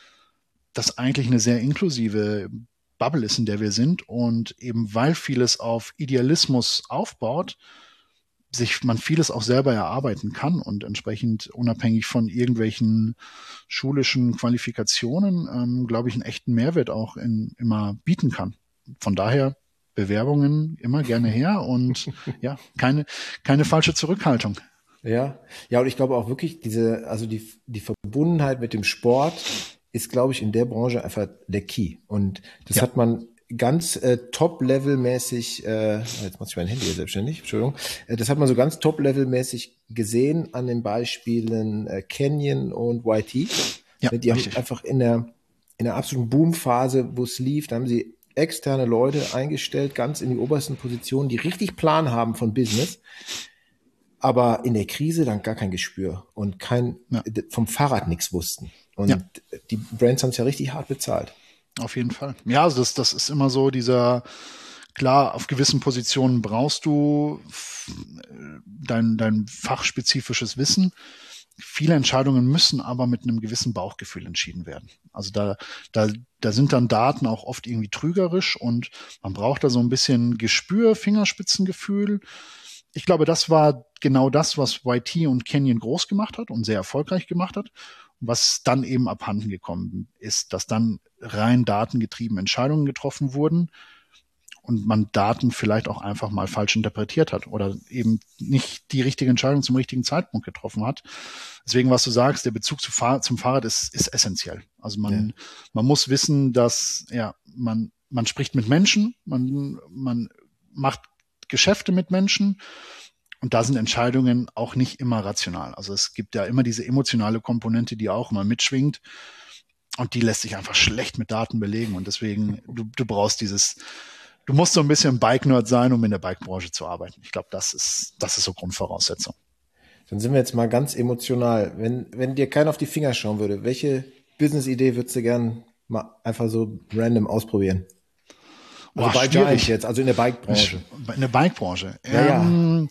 das eigentlich eine sehr inklusive Bubble ist, in der wir sind und eben weil vieles auf Idealismus aufbaut, sich man vieles auch selber erarbeiten kann und entsprechend unabhängig von irgendwelchen schulischen Qualifikationen, ähm, glaube ich, einen echten Mehrwert auch in, immer bieten kann. Von daher Bewerbungen immer gerne her und ja, keine, keine falsche Zurückhaltung. Ja, ja, und ich glaube auch wirklich, diese, also die, die Verbundenheit mit dem Sport ist, glaube ich, in der Branche einfach der Key. Und das Ja. hat man ganz äh, Top-Level-mäßig, äh, jetzt mache ich mein Handy hier selbstständig, Entschuldigung, äh, das hat man so ganz Top-Level-mäßig gesehen an den Beispielen äh, Canyon und Y T. Ja, Die haben richtig. einfach in der, in der absoluten Boomphase, wo es lief, da haben sie externe Leute eingestellt, ganz in die obersten Positionen, die richtig Plan haben von Business, aber in der Krise dann gar kein Gespür und kein, Ja. vom Fahrrad nichts wussten. Und Ja. die Brands haben es ja richtig hart bezahlt. Auf jeden Fall. Ja, also das, das ist immer so dieser, klar, auf gewissen Positionen brauchst du f- dein, dein fachspezifisches Wissen. Viele Entscheidungen müssen aber mit einem gewissen Bauchgefühl entschieden werden. Also da, da, da sind dann Daten auch oft irgendwie trügerisch und man braucht da so ein bisschen Gespür, Fingerspitzengefühl. Ich glaube, das war genau das, was Y T und Canyon groß gemacht hat und sehr erfolgreich gemacht hat. Was dann eben abhanden gekommen ist, dass dann rein datengetrieben Entscheidungen getroffen wurden und man Daten vielleicht auch einfach mal falsch interpretiert hat oder eben nicht die richtige Entscheidung zum richtigen Zeitpunkt getroffen hat. Deswegen, was du sagst, der Bezug zu Fahr- zum Fahrrad ist, ist essentiell. Also man, Ja. man muss wissen, dass ja man, man spricht mit Menschen, man, man macht Geschäfte mit Menschen. Und da sind Entscheidungen auch nicht immer rational. Also es gibt ja immer diese emotionale Komponente, die auch immer mitschwingt. Und die lässt sich einfach schlecht mit Daten belegen. Und deswegen, du, du brauchst dieses, du musst so ein bisschen Bike-Nerd sein, um in der Bike-Branche zu arbeiten. Ich glaube, das ist, das ist so Grundvoraussetzung. Dann sind wir jetzt mal ganz emotional. Wenn, wenn dir keiner auf die Finger schauen würde, welche Business-Idee würdest du gern Mal einfach so random ausprobieren. Also Boah, bei schwierig. Giant jetzt, also in der Bike-Branche. In der Bike-Branche. Ja, ähm,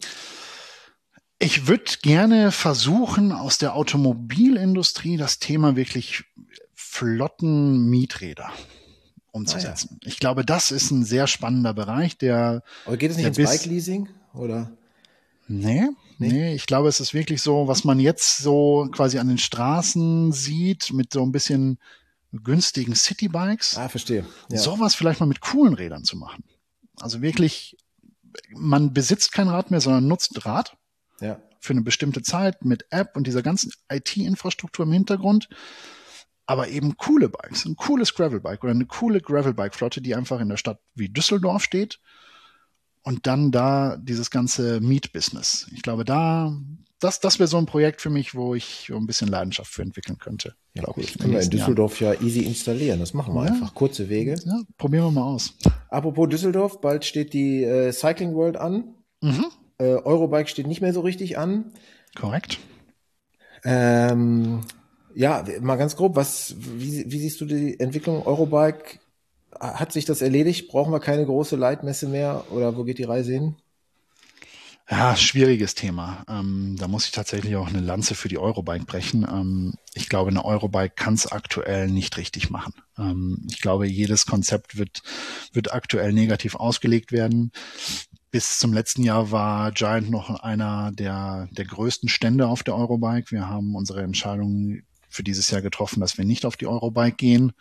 Ich würde gerne versuchen, aus der Automobilindustrie das Thema wirklich flotten Mieträder umzusetzen. Ah, ja. Ich glaube, das ist ein sehr spannender Bereich, der. Aber geht es nicht ins Bike-Leasing, oder? Nee, nee, nee, ich glaube, es ist wirklich so, was man jetzt so quasi an den Straßen sieht, mit so ein bisschen günstigen Citybikes. Ah, verstehe. Ja. Sowas vielleicht mal mit coolen Rädern zu machen. Also wirklich, man besitzt kein Rad mehr, sondern nutzt Rad. Ja. Für eine bestimmte Zeit mit App und dieser ganzen I T-Infrastruktur im Hintergrund. Aber eben coole Bikes, ein cooles Gravelbike oder eine coole Gravelbike-Flotte, die einfach in der Stadt wie Düsseldorf steht. Und dann da dieses ganze Miet-Business. Ich glaube, da, das, das wäre so ein Projekt für mich, wo ich ein bisschen Leidenschaft für entwickeln könnte. Ja, glaube ich. Können wir in Düsseldorf Jahren. ja easy installieren. Das machen wir ja. einfach. Kurze Wege. Ja, probieren wir mal aus. Apropos Düsseldorf, bald steht die äh, Cycling World an. Mhm. Äh, Eurobike steht nicht mehr so richtig an. Korrekt. Ähm, ja, mal ganz grob, was, wie, wie siehst du die Entwicklung Eurobike? Hat sich das erledigt? Brauchen wir keine große Leitmesse mehr? Oder wo geht die Reise hin? Ja, schwieriges Thema. Ähm, da muss ich tatsächlich auch eine Lanze für die Eurobike brechen. Ähm, ich glaube, eine Eurobike kann es aktuell nicht richtig machen. Ähm, ich glaube, jedes Konzept wird, wird aktuell negativ ausgelegt werden. Bis zum letzten Jahr war Giant noch einer der, der größten Stände auf der Eurobike. Wir haben unsere Entscheidung für dieses Jahr getroffen, dass wir nicht auf die Eurobike gehen.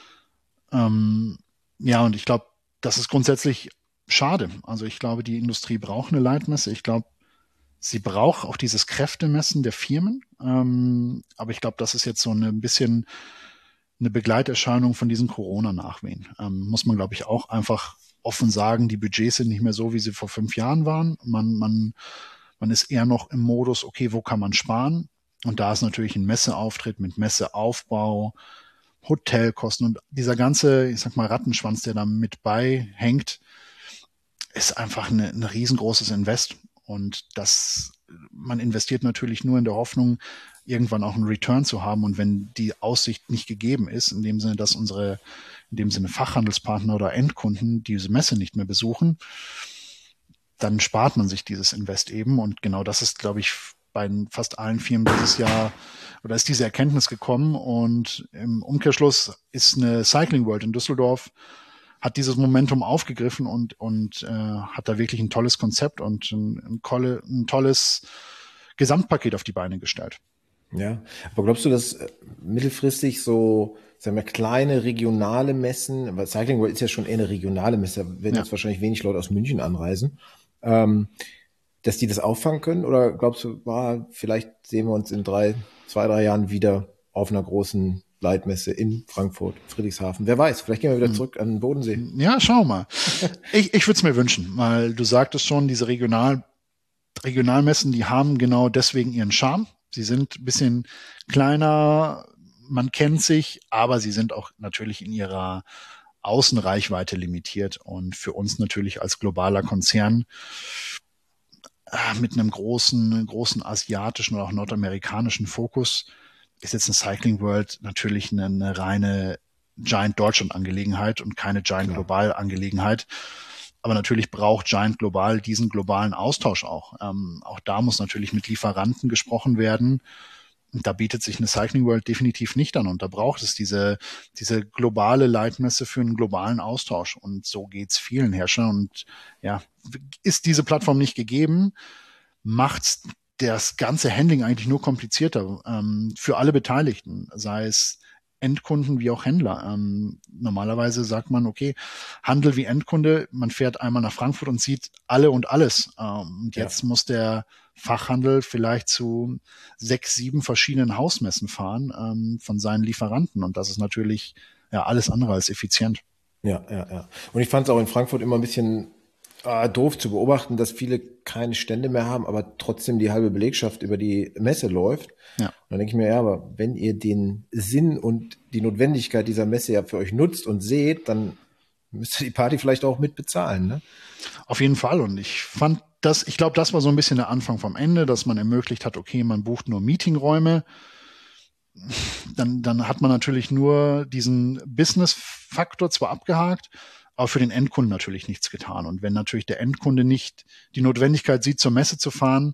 Ähm, ja, und ich glaube, das ist grundsätzlich schade. Also ich glaube, die Industrie braucht eine Leitmesse. Ich glaube, sie braucht auch dieses Kräftemessen der Firmen. Ähm, aber ich glaube, das ist jetzt so eine, ein bisschen eine Begleiterscheinung von diesen Corona-Nachwehen. Ähm, muss man, glaube ich, auch einfach offen sagen, die Budgets sind nicht mehr so, wie sie vor fünf Jahren waren. Man, man, man ist eher noch im Modus, okay, wo kann man sparen? Und da ist natürlich ein Messeauftritt mit Messeaufbau, Hotelkosten und dieser ganze, ich sag mal, Rattenschwanz, der da mit beihängt, ist einfach eine, ein riesengroßes Invest. Und das, man investiert natürlich nur in der Hoffnung, irgendwann auch einen Return zu haben. Und wenn die Aussicht nicht gegeben ist, in dem Sinne, dass unsere, in dem Sinne Fachhandelspartner oder Endkunden diese Messe nicht mehr besuchen, dann spart man sich dieses Invest eben. Und genau das ist, glaube ich, bei fast allen Firmen dieses Jahr, oder ist diese Erkenntnis gekommen. Und im Umkehrschluss ist eine Cycling World in Düsseldorf, hat dieses Momentum aufgegriffen und, und äh, hat da wirklich ein tolles Konzept und ein, ein, tolle, ein tolles Gesamtpaket auf die Beine gestellt. Ja, aber glaubst du, dass mittelfristig so, sagen wir, kleine regionale Messen, weil Cycling World ist ja schon eher eine regionale Messe, da werden ja. jetzt wahrscheinlich wenig Leute aus München anreisen, ähm, dass die das auffangen können? Oder glaubst du, ah, vielleicht sehen wir uns in drei, zwei, drei Jahren wieder auf einer großen Leitmesse in Frankfurt, Friedrichshafen. Wer weiß, vielleicht gehen wir wieder zurück an den Bodensee. Ja, schau mal. ich ich würde es mir wünschen, weil du sagtest schon, diese Regional, Regionalmessen, die haben genau deswegen ihren Charme. Sie sind ein bisschen kleiner, man kennt sich, aber sie sind auch natürlich in ihrer Außenreichweite limitiert. Und für uns natürlich als globaler Konzern äh, mit einem großen, großen asiatischen oder auch nordamerikanischen Fokus ist jetzt eine Cycling World natürlich eine, eine reine Giant Deutschland-Angelegenheit und keine Giant Global-Angelegenheit. Aber natürlich braucht Giant Global diesen globalen Austausch auch. Ähm, auch da muss natürlich mit Lieferanten gesprochen werden. Und da bietet sich eine Cycling World definitiv nicht an. Und da braucht es diese, diese globale Leitmesse für einen globalen Austausch. Und so geht's vielen Herstellern. Und ja, ist diese Plattform nicht gegeben, macht's das ganze Handling eigentlich nur komplizierter ähm, für alle Beteiligten, sei es Endkunden wie auch Händler. Ähm, normalerweise sagt man, okay, Handel wie Endkunde, man fährt einmal nach Frankfurt und sieht alle und alles. Ähm, und jetzt ja. muss der Fachhandel vielleicht zu sechs, sieben verschiedenen Hausmessen fahren ähm, von seinen Lieferanten. Und das ist natürlich ja alles andere als effizient. Ja, ja, ja. Und ich fand es auch in Frankfurt immer ein bisschen äh, doof zu beobachten, dass viele keine Stände mehr haben, aber trotzdem die halbe Belegschaft über die Messe läuft. Ja. Und dann denke ich mir, ja, aber wenn ihr den Sinn und die Notwendigkeit dieser Messe ja für euch nutzt und seht, dann müsst ihr die Party vielleicht auch mit bezahlen, ne? Auf jeden Fall. Und ich fand das, ich glaube, das war so ein bisschen der Anfang vom Ende, dass man ermöglicht hat, okay, man bucht nur Meetingräume. dann, dann hat man natürlich nur diesen Business-Faktor zwar abgehakt, aber für den Endkunden natürlich nichts getan. Und wenn natürlich der Endkunde nicht die Notwendigkeit sieht, zur Messe zu fahren,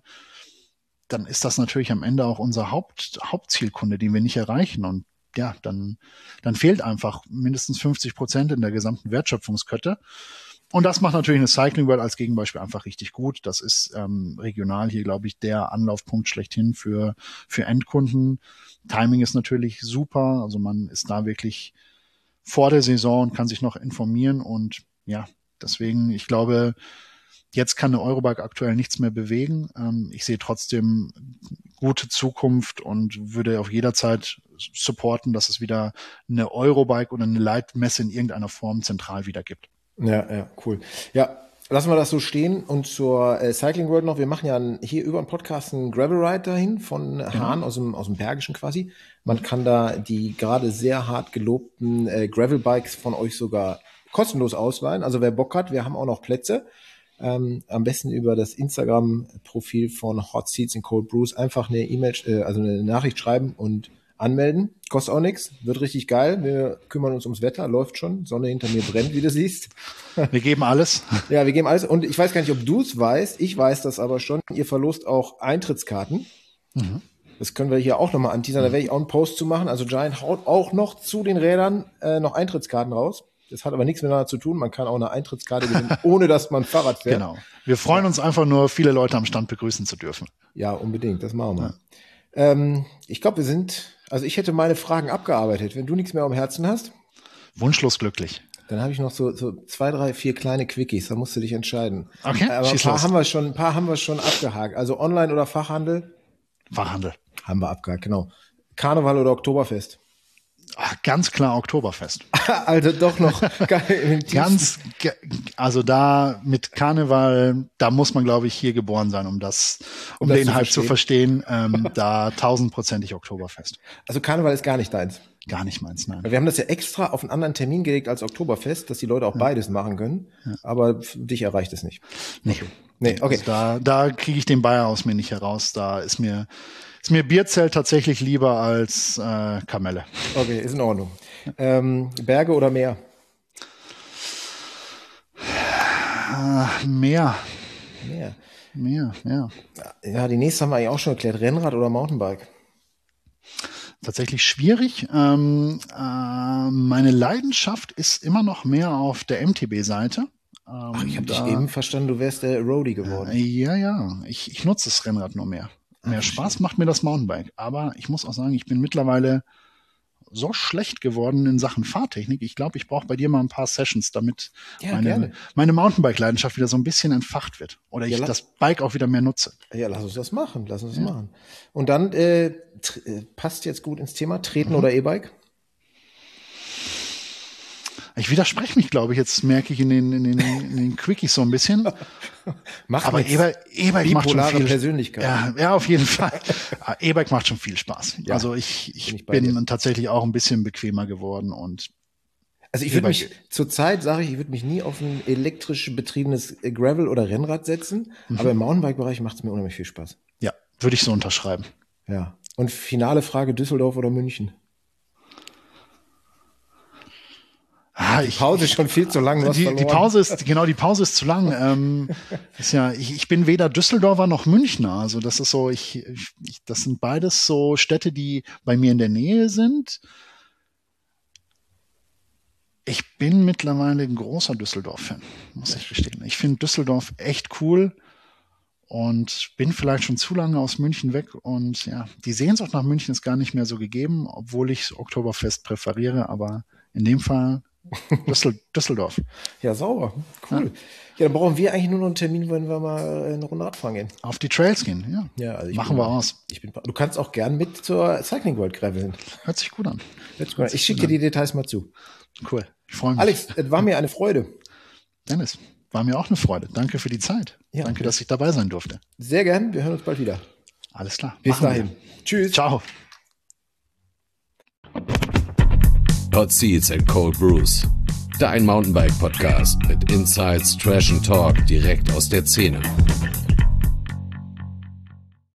dann ist das natürlich am Ende auch unser Haupt, Hauptzielkunde, den wir nicht erreichen. Und ja, dann, dann fehlt einfach mindestens fünfzig Prozent in der gesamten Wertschöpfungskette. Und das macht natürlich eine Cycling World als Gegenbeispiel einfach richtig gut. Das ist ähm, regional hier, glaube ich, der Anlaufpunkt schlechthin für, für Endkunden. Timing ist natürlich super. Also man ist da wirklich vor der Saison und kann sich noch informieren. Und ja, deswegen, ich glaube, jetzt kann eine Eurobike aktuell nichts mehr bewegen. Ähm, ich sehe trotzdem gute Zukunft und würde auf jederzeit supporten, dass es wieder eine Eurobike oder eine Leitmesse in irgendeiner Form zentral wieder gibt. Ja, ja, cool. Ja, lassen wir das so stehen. Und zur äh, Cycling World noch, wir machen ja ein, hier über einen Podcast einen Gravel Ride dahin von Genau. Hahn aus dem, aus dem Bergischen quasi. Man kann da die gerade sehr hart gelobten äh, Gravel Bikes von euch sogar kostenlos ausleihen. Also wer Bock hat, wir haben auch noch Plätze. Ähm, am besten über das Instagram-Profil von Hot Seats and Cold Brews einfach eine E-Mail, äh, also eine Nachricht schreiben und anmelden. Kostet auch nichts, wird richtig geil. Wir kümmern uns ums Wetter, läuft schon. Sonne hinter mir brennt, wie du siehst. Wir geben alles. Ja, wir geben alles. Und ich weiß gar nicht, ob du es weißt. Ich weiß das aber schon. Ihr verlost auch Eintrittskarten. Mhm. Das können wir hier auch nochmal anteasern. Da werde ich auch einen Post zu machen. Also Giant haut auch noch zu den Rädern äh, noch Eintrittskarten raus. Das hat aber nichts miteinander zu tun. Man kann auch eine Eintrittskarte gewinnen, ohne dass man Fahrrad fährt. Genau. Wir freuen uns einfach nur, viele Leute am Stand begrüßen zu dürfen. Ja, unbedingt. Das machen wir. Ja. Ähm, ich glaube, wir sind, also ich hätte meine Fragen abgearbeitet. Wenn du nichts mehr am Herzen hast. Wunschlos glücklich. Dann habe ich noch so, so zwei, drei, vier kleine Quickies. Da musst du dich entscheiden. Okay, aber ein schieß paar los. haben wir schon, ein paar haben wir schon abgehakt. Also Online oder Fachhandel? Fachhandel. Haben wir abgehakt, genau. Karneval oder Oktoberfest? Ach, ganz klar Oktoberfest. Also doch noch ganz, also da mit Karneval, da muss man, glaube ich, hier geboren sein, um das, um, um das den Hype zu verstehen. Ähm, da tausendprozentig Oktoberfest. Also Karneval ist gar nicht deins? Gar nicht meins, nein. Wir haben das ja extra auf einen anderen Termin gelegt als Oktoberfest, dass die Leute auch ja. beides machen können. Ja. Aber dich erreicht es nicht. Nee. Okay. Nee, okay. Also da, da kriege ich den Bayer aus mir nicht heraus. Da ist mir, ist mir Bierzelt tatsächlich lieber als äh, Kamelle. Okay, ist in Ordnung. Ähm, Berge oder Meer? Äh, Meer. Meer. Meer, ja. Ja, die nächste haben wir eigentlich auch schon erklärt. Rennrad oder Mountainbike? Tatsächlich schwierig. Ähm, äh, meine Leidenschaft ist immer noch mehr auf der M T B-Seite. Ähm, Ach, ich habe dich eben verstanden, du wärst der Roadie geworden. Äh, ja, ja. Ich, ich nutze das Rennrad nur mehr. Mehr Ach, Spaß schön. macht mir das Mountainbike. Aber ich muss auch sagen, ich bin mittlerweile so schlecht geworden in Sachen Fahrtechnik. Ich glaube, ich brauche bei dir mal ein paar Sessions, damit ja, meine, meine Mountainbike-Leidenschaft wieder so ein bisschen entfacht wird. Oder ich ja, das Bike auch wieder mehr nutze. Ja, lass uns das machen. Lass uns das ja. machen. Und dann äh, passt jetzt gut ins Thema, Treten mhm. oder E-Bike? Ich widerspreche mich, glaube ich, jetzt merke ich in den, in den, in den Quickies so ein bisschen. Macht aber E-Bike macht schon viel Persönlichkeit. Ja, ja, auf jeden Fall. E-Bike macht schon viel Spaß. Ja, also ich, ich bin, bin dann tatsächlich auch ein bisschen bequemer geworden und also ich würde mich, zurzeit sage ich, ich würde mich nie auf ein elektrisch betriebenes Gravel oder Rennrad setzen, mhm. aber im Mountainbike-Bereich macht es mir unheimlich viel Spaß. Ja, würde ich so unterschreiben. Ja. Und finale Frage, Düsseldorf oder München? Ah, die Pause ist schon viel zu lang. Die, die Pause ist, genau, die Pause ist zu lang. ähm, ist ja, ich, ich bin weder Düsseldorfer noch Münchner. Also das ist so, ich, ich, das sind beides so Städte, die bei mir in der Nähe sind. Ich bin mittlerweile ein großer Düsseldorf-Fan, muss ich gestehen. Ich finde Düsseldorf echt cool und bin vielleicht schon zu lange aus München weg. Und ja, die Sehnsucht nach München ist gar nicht mehr so gegeben, obwohl ich Oktoberfest präferiere. Aber in dem Fall Düssel- Düsseldorf. Ja, sauber. Cool. Ja. ja, dann brauchen wir eigentlich nur noch einen Termin, wenn wir mal eine Runde Radfahren gehen. Auf die Trails gehen, ja. ja also Machen bin, wir aus. Ich bin, du kannst auch gern mit zur Cycling World graveln. Hört sich gut an. Hört sich gut an. Ich schicke dir die Details mal zu. Cool. Ich freue mich. Alex, es war mir eine Freude. Dennis, war mir auch eine Freude. Danke für die Zeit. Ja. Danke, dass ich dabei sein durfte. Sehr gern. Wir hören uns bald wieder. Alles klar. Bis dahin. Wir. Tschüss. Ciao. Hot Seats and Cold Brews. Dein Mountainbike-Podcast mit Insights, Trash and Talk direkt aus der Szene.